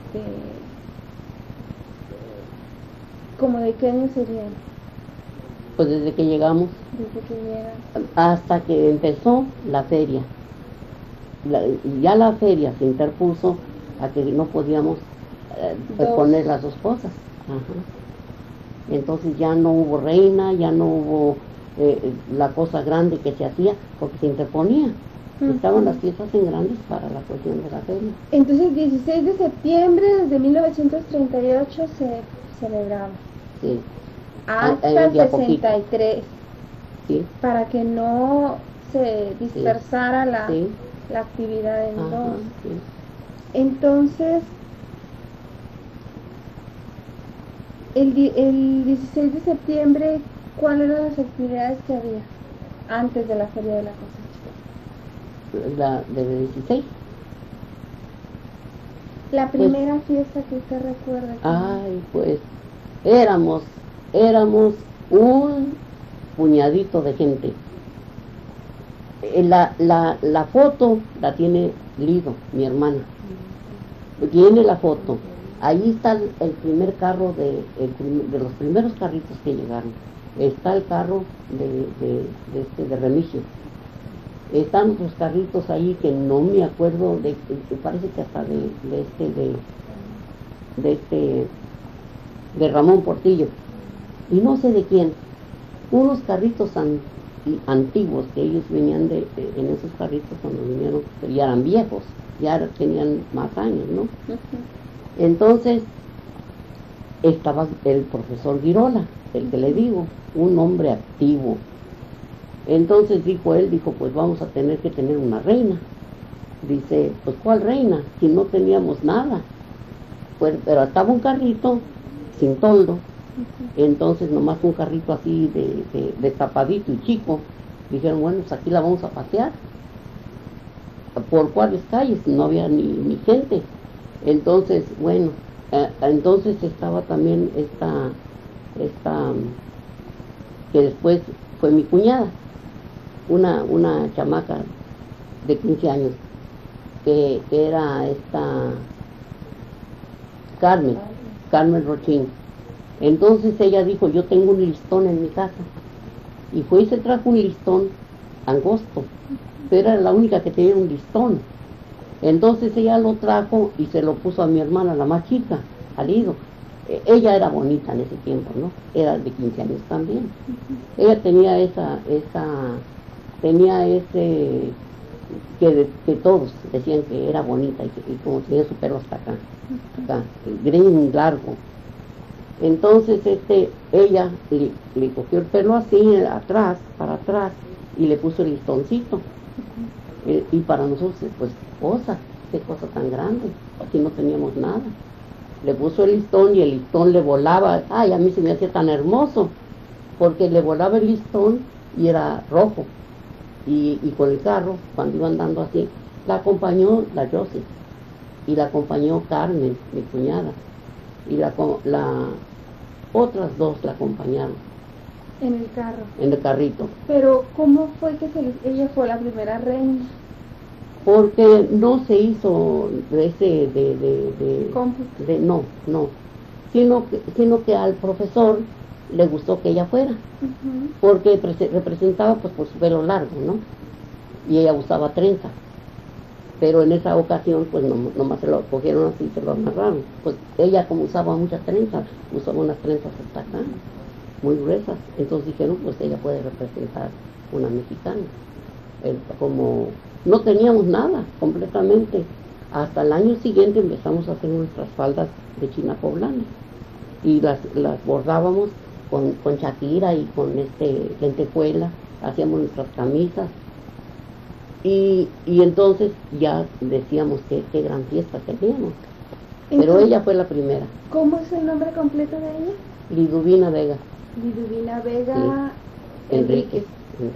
¿como de qué año serían? Pues desde que llegamos. Desde que llegan. Hasta que empezó la feria. Ya la feria se interpuso a que no podíamos poner las dos cosas. Ajá. Entonces ya no hubo reina, ya no hubo la cosa grande que se hacía, porque se interponía. Estaban las fiestas en grandes para la cuestión de la feria. Entonces el 16 de septiembre desde 1938 se celebraba. Sí. Hasta el 63. Sí. Para que no se dispersara la actividad en dos. Sí. Entonces, el 16 de septiembre, ¿cuáles eran las actividades que había antes de la feria de la cosecha? La del 16. La primera fiesta que usted recuerda. Ay, pues éramos un puñadito de gente. La foto la tiene Lido, mi hermana. Tiene la foto. Ahí está el primer carro de los primeros carritos que llegaron. Está el carro de Remigio. Están otros carritos ahí que no me acuerdo parece que hasta de Ramón Portillo, y no sé de quién. Unos carritos antiguos que ellos venían en esos carritos cuando vinieron, pero ya eran viejos, ya tenían más años, ¿no? Entonces estaba el profesor Girola, el que le digo, un hombre activo. Entonces dijo, pues vamos a tener que tener una reina. Dice, pues ¿cuál reina? Si no teníamos nada. Pues, pero estaba un carrito sin toldo. Entonces nomás un carrito así de tapadito y chico. Dijeron, bueno, pues aquí la vamos a pasear. ¿Por cuáles calles? No había ni gente. Entonces, bueno, entonces estaba también esta que después fue mi cuñada, una chamaca de 15 años, que era esta Carmen Rochín. Entonces ella dijo, yo tengo un listón en mi casa. Y fue y se trajo un listón angosto, pero era la única que tenía un listón. Entonces ella lo trajo y se lo puso a mi hermana, la más chica, al ido. Ella era bonita en ese tiempo, ¿no? Era de 15 años también. Ella tenía tenía ese, que todos decían que era bonita y como tenía su pelo hasta acá, gris largo. Entonces ella le cogió el pelo así, para atrás, y le puso el listoncito. Y para nosotros, pues, qué cosa tan grande, aquí no teníamos nada. Le puso el listón y el listón le volaba. Ay, a mí se me hacía tan hermoso, porque le volaba el listón y era rojo. Y con el carro, cuando iba andando así, la acompañó la Josie, y la acompañó Carmen, mi cuñada, y otras dos la acompañaron. En el carro. En el carrito. Pero, ¿cómo fue que ella fue la primera reina? Porque no se hizo ese cómputo. No, sino que al profesor le gustó que ella fuera, porque representaba pues por su pelo largo, ¿no? Y ella usaba trenza, pero en esa ocasión pues nomás se lo cogieron así, se lo amarraron. Pues ella, como usaba muchas trenzas, usaba unas trenzas hasta acá, muy gruesas. Entonces dijeron, pues ella puede representar una mexicana. Como no teníamos nada completamente, hasta el año siguiente empezamos a hacer nuestras faldas de china poblana y las bordábamos con Shakira y con lentejuela, hacíamos nuestras camisas y entonces ya decíamos que qué gran fiesta teníamos. Pero ella fue la primera. ¿Cómo es el nombre completo de ella? Liduvina Vega. Liduvina Vega, sí. Enríquez.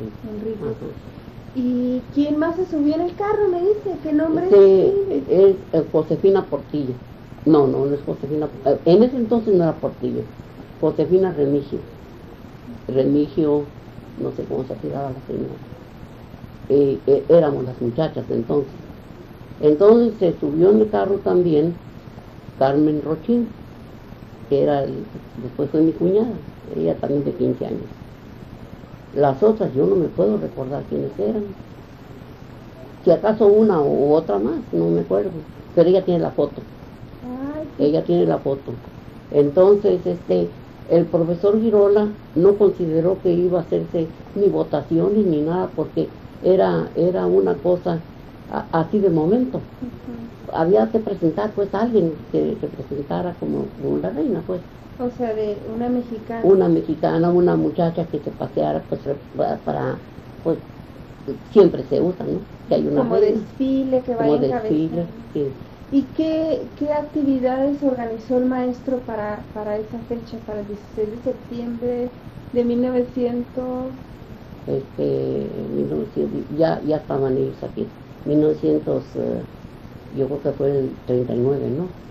¿Y quién más se subió en el carro, me dice? ¿Qué nombre es? Josefina Portillo. No es Josefina. En ese entonces no era Portillo. Josefina Remigio. Remigio, no sé cómo se tiraba la señora. Éramos las muchachas entonces. Entonces se subió en el carro también Carmen Rochín, que después fue mi cuñada, ella también de 15 años. Las otras yo no me puedo recordar quiénes eran. Si acaso una u otra más, no me acuerdo. Pero ella tiene la foto. Ella tiene la foto. Entonces, el profesor Girola no consideró que iba a hacerse ni votaciones ni nada, porque era una cosa así de momento. Había que presentar pues a alguien que presentara como una reina, pues. O sea, de una mexicana. Una mexicana, una muchacha que se paseara pues pues siempre se usa, ¿no? Que hay una como reina, desfile que vaya como desfile, sí. ¿Y qué actividades organizó el maestro para esa fecha, para el 16 de septiembre de 1900? 1900, ya estaban ellos aquí. 1900, yo creo que fue el 39, ¿no?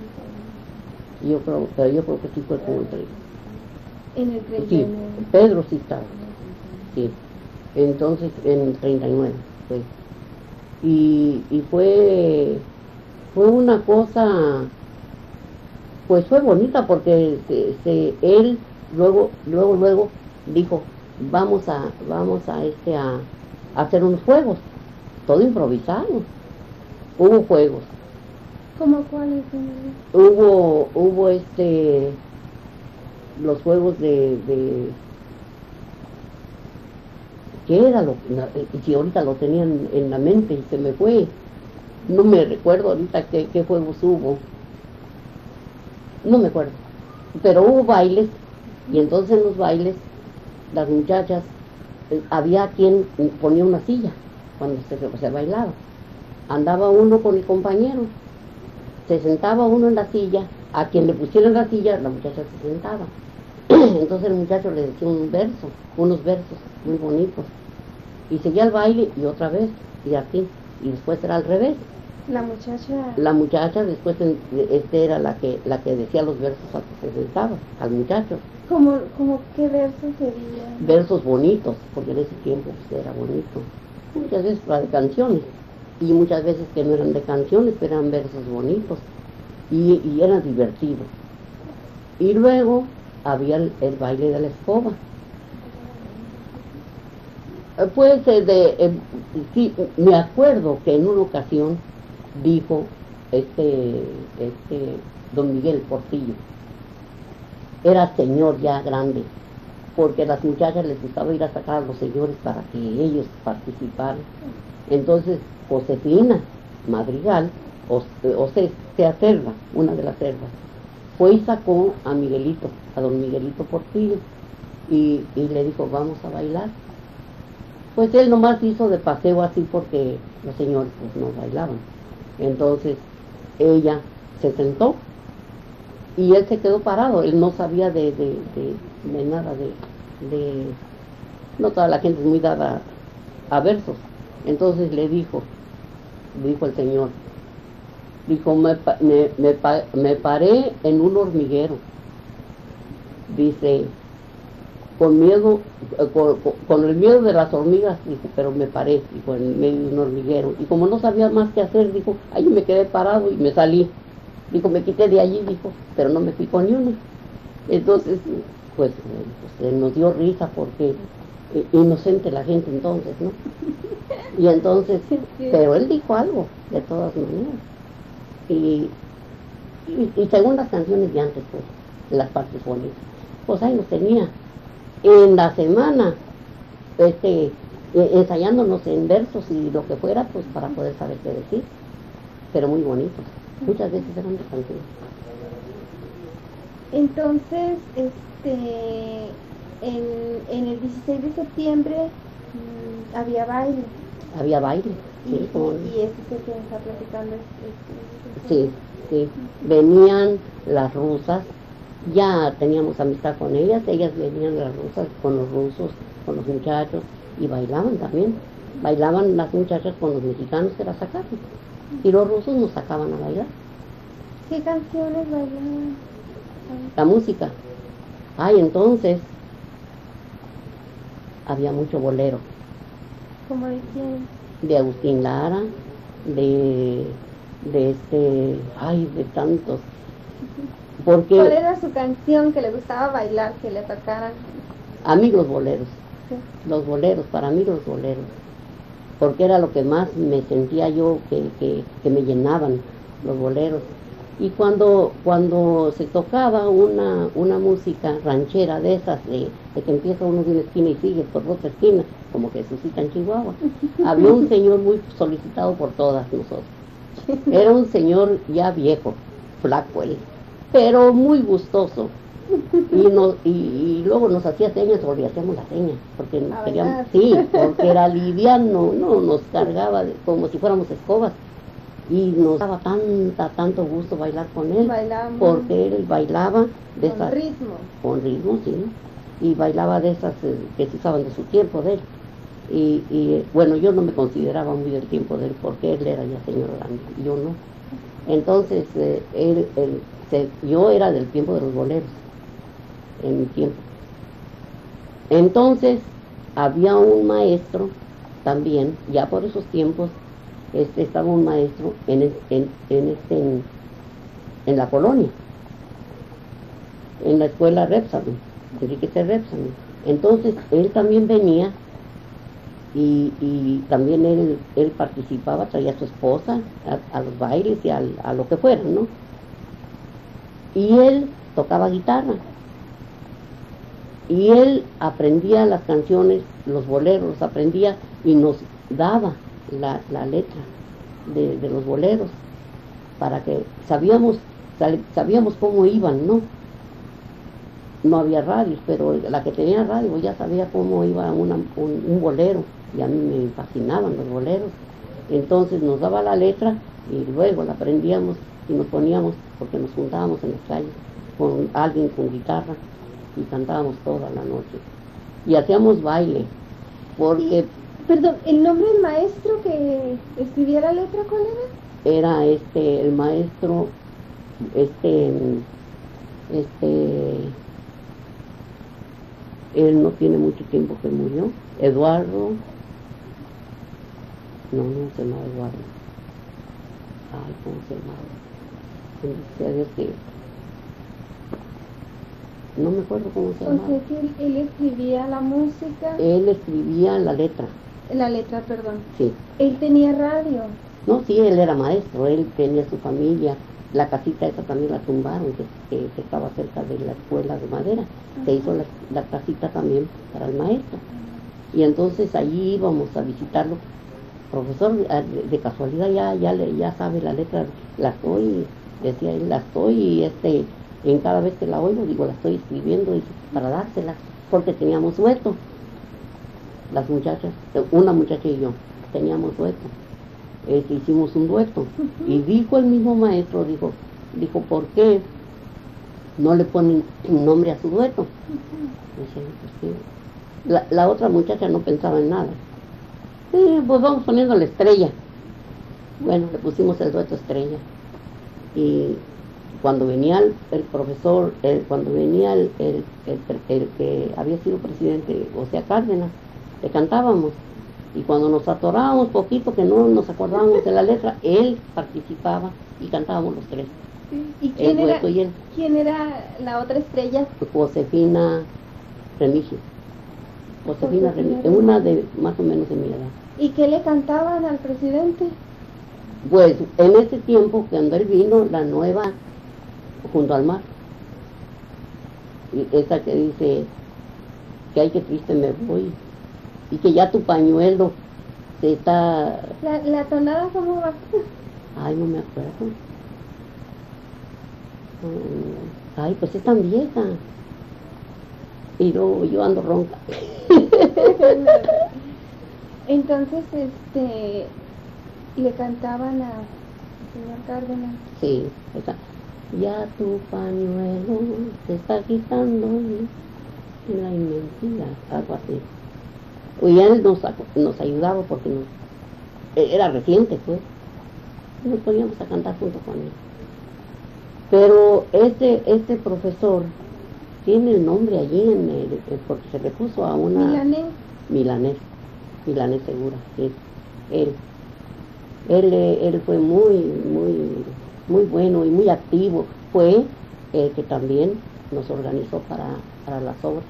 Pero yo creo que sí fue como el 30. En el 39. Sí, Pedro sí estaba. Sí. Entonces, en el 39 fue. Y fue una cosa, pues fue bonita, porque él luego dijo, vamos a hacer unos juegos, todo improvisado. Hubo juegos. ¿Cómo cuáles? Hubo los juegos de ¿qué era si ahorita lo tenían en la mente y se me fue? No me recuerdo ahorita qué juegos hubo. no me acuerdo, pero hubo bailes, y entonces en los bailes, las muchachas, había quien ponía una silla, cuando se bailaba, andaba uno con el compañero, se sentaba uno en la silla, a quien le pusieran la silla, la muchacha se sentaba, entonces el muchacho le decía unos versos muy bonitos, y seguía el baile, y otra vez, y así, y después era al revés. La muchacha después era la que decía los versos al que se sentaba, al muchacho. ¿Cómo qué versos serían? Versos bonitos, porque en ese tiempo pues, era bonito. Muchas veces para de canciones, y muchas veces que no eran de canciones, pero eran versos bonitos, y eran divertidos. Y luego había el baile de la escoba. Pues sí, me acuerdo que en una ocasión dijo don Miguel Portillo, era señor ya grande, porque a las muchachas les gustaba ir a sacar a los señores para que ellos participaran. Entonces Josefina Madrigal, sea Serva, una de las Servas, fue y sacó a Miguelito, a don Miguelito Portillo, y le dijo, vamos a bailar. Pues él nomás hizo de paseo así porque los señores pues no bailaban. Entonces ella se sentó y él se quedó parado, él no sabía de nada no toda la gente es muy dada a versos. Entonces le dijo el señor, dijo, me paré en un hormiguero, dice, con miedo, con el miedo de las hormigas, dijo, pero me paré, dijo, en medio de un hormiguero, y como no sabía más qué hacer, dijo, ahí me quedé parado y me salí, dijo, me quité de allí, dijo, pero no me fui con ni una. Entonces, pues nos dio risa porque inocente la gente entonces, ¿no? Y entonces, pero él dijo algo, de todas maneras, y según las canciones de antes, pues, las partes bonitas, pues ahí nos tenía en la semana, ensayándonos en versos y lo que fuera, pues para poder saber qué decir, pero muy bonitos, muchas veces eran de canciones. Entonces, en el 16 de septiembre había baile. Había baile, sí. Y este es el que me está platicando. Sí, venían las rusas, ya teníamos amistad con ellas venían las rusas con los rusos, con los muchachos, y bailaban también. Bailaban las muchachas con los mexicanos que las sacaban, y los rusos nos sacaban a bailar. ¿Qué canciones bailaban? La música. Entonces había mucho bolero. ¿Cómo de quién? De Agustín Lara, de tantos. Porque ¿cuál era su canción que le gustaba bailar, que le tocaran? A mí los boleros. Sí. Los boleros, para mí los boleros. Porque era lo que más me sentía yo que me llenaban, los boleros. Y cuando se tocaba una música ranchera de esas, de que empieza uno de una esquina y sigue por otra esquina, como que suscita en Chihuahua, había un señor muy solicitado por todas nosotros. Era un señor ya viejo, flaco él, pero muy gustoso. Y luego nos hacía señas, o le hacíamos las señas, porque queríamos, sí, porque era liviano, no nos cargaba como si fuéramos escobas. Y nos daba tanto gusto bailar con él. Bailamos. Porque él bailaba de con esas, ritmo. Con ritmo, sí. Y bailaba de esas que se usaban de su tiempo de él. Y bueno, yo no me consideraba muy del tiempo de él, porque él era ya señor grande, y yo no. Entonces, yo era del tiempo de los boleros, en mi tiempo. Entonces, había un maestro también, ya por esos tiempos, estaba un maestro en la colonia, en la escuela Repsamen, Enrique C. Repsamen. Entonces él también venía y también él participaba, traía a su esposa a los bailes y a lo que fuera, ¿no? Y él tocaba guitarra y él aprendía las canciones, los boleros, los aprendía y nos daba la letra de los boleros, para que sabíamos sabíamos cómo iban, ¿no? No había radios, pero la que tenía radio ya sabía cómo iba un bolero, y a mí me fascinaban los boleros. Entonces nos daba la letra y luego la aprendíamos y nos poníamos, porque nos juntábamos en la calle con alguien con guitarra y cantábamos toda la noche. Y hacíamos baile, porque... Perdón, ¿el nombre del maestro que escribía la letra cuál era? Era el maestro, él no tiene mucho tiempo que murió, Eduardo, no se llamaba Eduardo, ay, ¿cómo se llamaba? Bendito Dios que, no me acuerdo cómo se llamaba. O sea que él escribía la música. Él escribía la letra. La letra, perdón. Sí. Él tenía radio. No, sí, él era maestro, él tenía su familia. La casita esa también la tumbaron, que estaba cerca de la escuela de madera. Se hizo la casita también para el maestro. Y entonces allí íbamos a visitarlo. Profesor, de casualidad ya sabe la letra, la estoy, decía él, la estoy, en cada vez que la oigo, digo, la estoy escribiendo para dársela, porque teníamos dueto. Las muchachas, una muchacha y yo, teníamos dueto. Hicimos un dueto. Y dijo el mismo maestro, dijo, ¿por qué no le ponen un nombre a su dueto? La otra muchacha no pensaba en nada. Pues vamos poniendo la Estrella. Bueno, le pusimos el dueto Estrella. Y cuando venía el profesor, cuando venía el que había sido presidente, o sea, Cárdenas, le cantábamos. Y cuando nos atorábamos poquito, que no nos acordábamos de la letra, él participaba y cantábamos los tres. ¿Y quién era la otra estrella? Josefina Remigio. Josefina Remigio, una de más o menos de mi edad. ¿Y qué le cantaban al presidente? Pues en ese tiempo, cuando él vino, la nueva Junto al Mar. Y esa que dice que ay, qué triste me voy. Y que ya tu pañuelo se está... ¿La tonada cómo va? Ay, no me acuerdo. Ay, pues es tan vieja. Y luego yo ando ronca. Entonces, le cantaban a señor Cárdenas. Sí, esa. Ya tu pañuelo se está quitando en la inmensidad, algo así. Y él nos ayudaba porque era reciente, pues. Nos poníamos a cantar junto con él. Pero este profesor tiene el nombre allí porque se le puso a una... Milanés Segura, sí. Él fue muy bueno y muy activo. Fue el que también nos organizó para las obras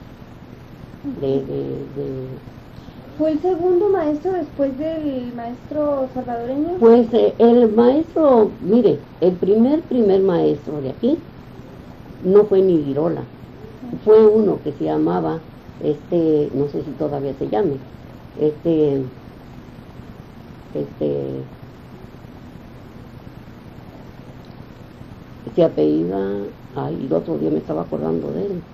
¿Fue el segundo maestro después del maestro salvadoreño? Pues el maestro, mire, el primer maestro de aquí no fue ni Girola, fue uno que se llamaba, no sé si todavía se llame, se apellida, ay, el otro día me estaba acordando de él,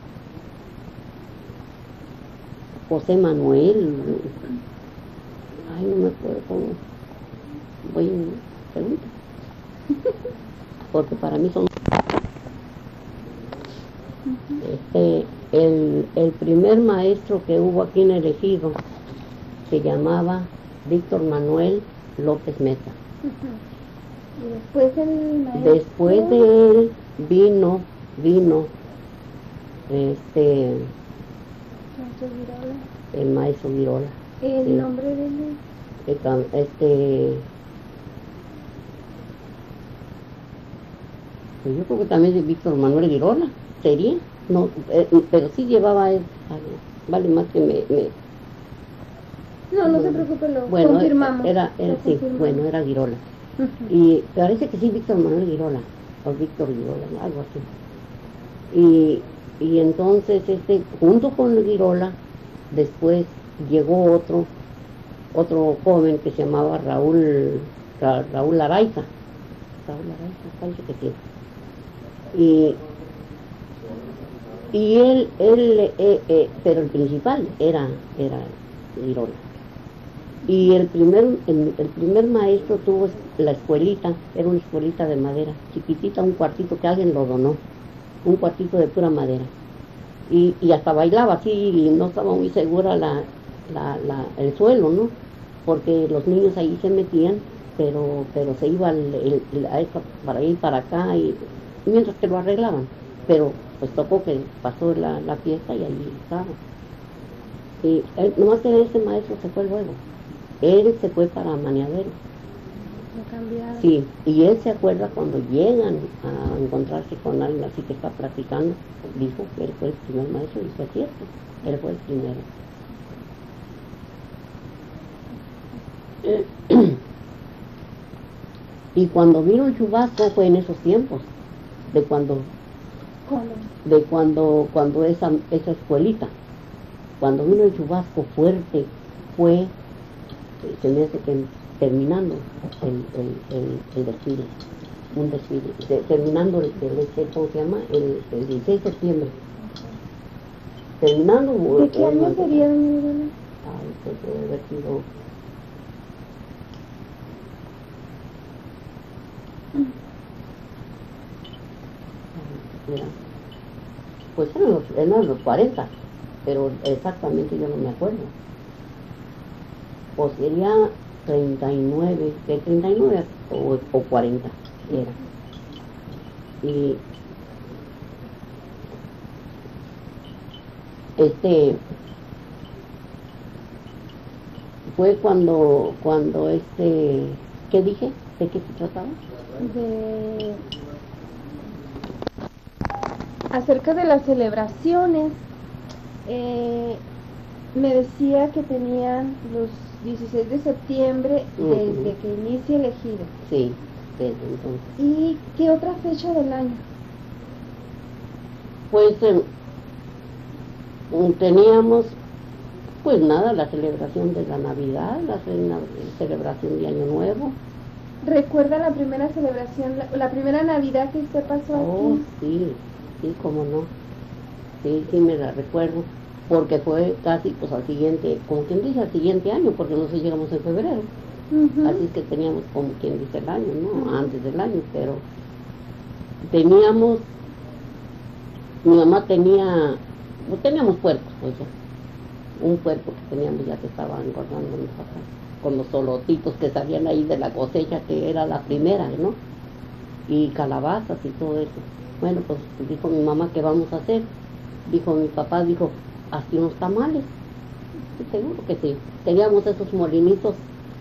José Manuel, ay, no me acuerdo cómo, voy un segundo, porque para mí son... el primer maestro que hubo aquí en el ejido se llamaba Víctor Manuel López Mesa. Y después el maestro... Después de él vino el maestro Virola. ¿El nombre de él? Pues yo creo que también es Víctor Manuel Virola, sería, no, pero sí llevaba él, vale más que No se preocupe, lo confirmamos. Sí, bueno, era Virola. Y parece que sí, Víctor Manuel Virola, o Víctor Virola, algo así. Y entonces, junto con el Virola, después llegó otro joven que se llamaba Raúl Laraiza, parece que sí. Y él pero el principal era Virola. Y el primer maestro tuvo la escuelita, era una escuelita de madera, chiquitita, un cuartito que alguien lo donó, un cuartito de pura madera. Y hasta bailaba así, y no estaba muy segura el suelo, ¿no? Porque los niños ahí se metían, pero se iba para ir para acá, y mientras que lo arreglaban. Pero pues tocó que pasó la fiesta y allí estaba. Y nomás que ese maestro se fue luego. Él se fue para Maniadero. Sí, y él se acuerda cuando llegan a encontrarse con alguien así que está practicando, dijo que él fue el primer maestro, y fue cierto, él fue el primero. Y cuando vino el chubasco fue en esos tiempos, cuando esa escuelita, cuando vino el chubasco fuerte, fue, se me hace que terminando el desfile, un desfile, terminando ¿cómo se llama? El 16 de septiembre. Terminando. ¿De qué año sería, doña Virola? Ay, pues debe haber sido. Mira, pues eran los 40, pero exactamente yo no me acuerdo. Pues sería 39, de 39 o 40 era. Y fue cuando ¿qué dije? ¿De qué se trataba? Acerca de las celebraciones, me decía que tenían los 16 de septiembre desde que inicia el ejido. Sí, desde entonces. ¿Y qué otra fecha del año? Pues teníamos, pues nada, la celebración de la Navidad, la celebración de Año Nuevo. ¿Recuerda la primera celebración, la primera Navidad que usted pasó aquí? Sí, cómo no. Sí, me la recuerdo. Porque fue casi pues al siguiente, como quien dice, al siguiente año, porque nosotros llegamos en febrero. Así es que teníamos como quien dice el año, ¿no? Antes del año, pero teníamos, mi mamá tenía, pues teníamos puercos, pues ya. Un puerco que teníamos ya que estaba engordando mis papás, con los solotitos que salían ahí de la cosecha, que era la primera, ¿no? Y calabazas y todo eso. Bueno, pues dijo mi mamá, ¿qué vamos a hacer? Dijo mi papá, dijo, así unos tamales. Seguro que sí. Teníamos esos molinitos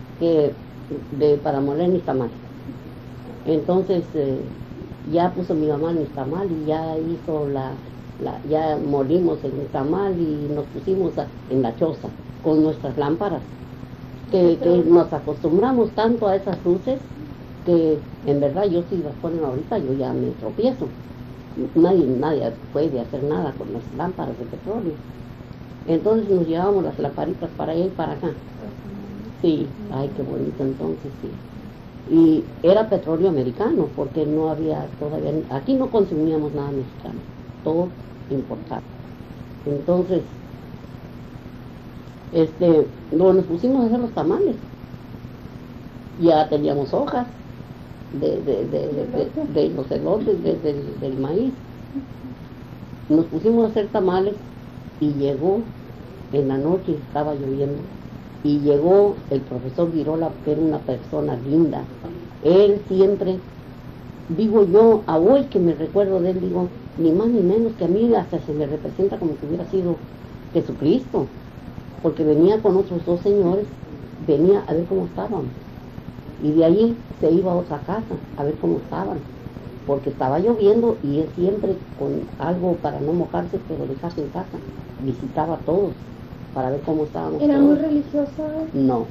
para moler mis tamales. Entonces ya puso mi mamá mis tamales y ya hizo ya molimos el tamal y nos pusimos en la choza con nuestras lámparas. Que nos acostumbramos tanto a esas luces que en verdad yo si las ponen ahorita yo ya me tropiezo. Nadie puede hacer nada con las lámparas de petróleo. Entonces nos llevábamos las lamparitas para allá y para acá. Sí, ay, qué bonito entonces, sí. Y era petróleo americano, porque no había todavía, aquí no consumíamos nada mexicano, todo importado. Entonces, nos pusimos a hacer los tamales. Ya teníamos hojas de los elotes, del maíz. Nos pusimos a hacer tamales y llegó en la noche, estaba lloviendo, y llegó el profesor Virola, que era una persona linda. Él siempre, digo yo, a hoy que me recuerdo de él, digo, ni más ni menos que a mí hasta se me representa como si hubiera sido Jesucristo, porque venía con otros dos señores, venía a ver cómo estaban, y de allí se iba a otra casa a ver cómo estaban, porque estaba lloviendo y él siempre con algo para no mojarse, pero dejarse en casa, visitaba a todos para ver cómo estábamos. ¿Era todos. muy religioso? No,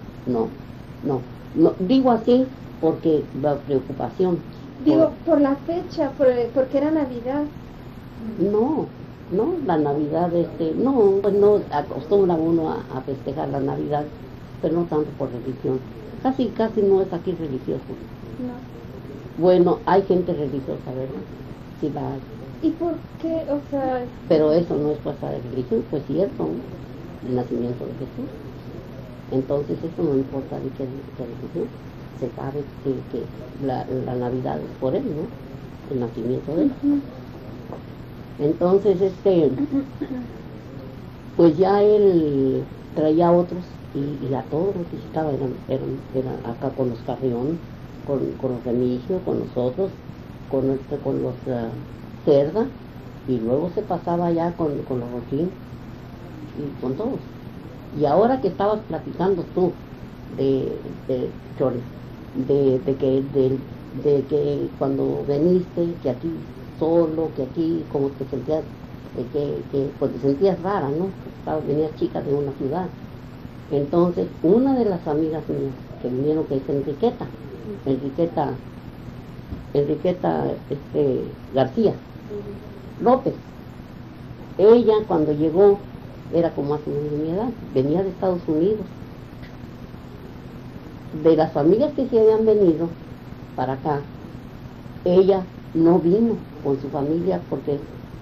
digo así porque la preocupación. Digo, por la fecha, porque era Navidad. No, la Navidad, pues no acostumbra uno a festejar la Navidad, pero no tanto por religión. Casi no es aquí religioso. No. Bueno, hay gente religiosa, ¿verdad? sí la hay. ¿Y por qué? O sea... Pero eso no es cosa de religión, pues cierto, ¿no? El nacimiento de Jesús. Entonces eso no importa de qué religión. Se sabe que la Navidad es por él, ¿no? El nacimiento de él. Entonces, pues ya él traía a otros y a todos los que visitaban eran acá con los Carrión, con los Remigio, con nosotros, con los Cerda, y luego se pasaba ya con los Rojín y con todos. Y ahora que estabas platicando tú de que cuando veniste, que aquí solo, que aquí como te sentías, pues te sentías rara, ¿no? Venías chica de una ciudad. Entonces, una de las amigas mías que vinieron, que es Enriqueta García López, ella cuando llegó era como hace de mi edad, venía de Estados Unidos. De las familias que se habían venido para acá, ella no vino con su familia porque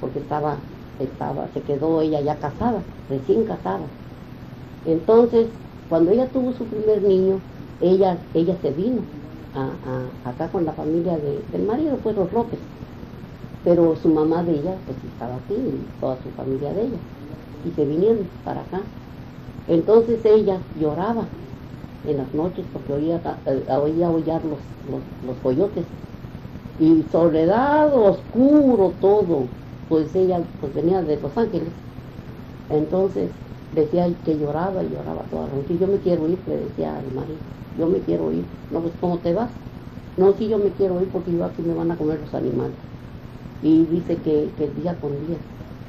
se quedó ella ya casada, recién casada. Entonces, cuando ella tuvo su primer niño, ella se vino acá con la familia del marido, pues los López. Pero su mamá de ella, pues estaba aquí, y toda su familia de ella, y se vinieron para acá. Entonces ella lloraba en las noches porque oía aullar los coyotes, y soledad, oscuro todo, pues ella pues venía de Los Ángeles. Entonces decía que lloraba y lloraba toda la noche. Yo me quiero ir, le decía al marido, yo me quiero ir. No, pues ¿cómo te vas? No, sí, yo me quiero ir porque yo aquí me van a comer los animales. Y dice que día con día,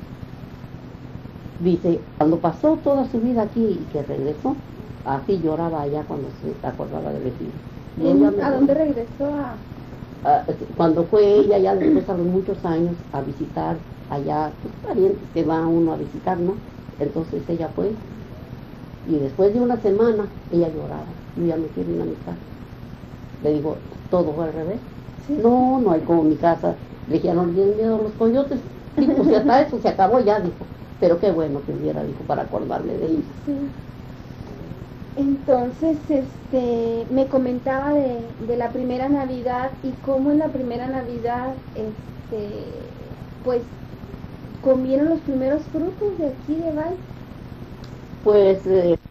dice, cuando pasó toda su vida aquí y que regresó, así lloraba allá cuando se acordaba de decir. ¿A dónde regresó? Cuando fue ella ya después a los muchos años a visitar allá, pues parientes que va uno a visitar, ¿no? Entonces ella fue, y después de una semana ella lloraba, yo ya me quiero ir a mi casa. Le digo, todo fue al revés. ¿Sí? No hay como mi casa. Le dije, no le tienen miedo a los coyotes. Dijo, pues hasta eso se acabó ya, dijo. Pero qué bueno que hubiera, dijo, para acordarme de ellos. Sí. Entonces, me comentaba de la primera Navidad y cómo en la primera Navidad, pues, comieron los primeros frutos de aquí de Val. Pues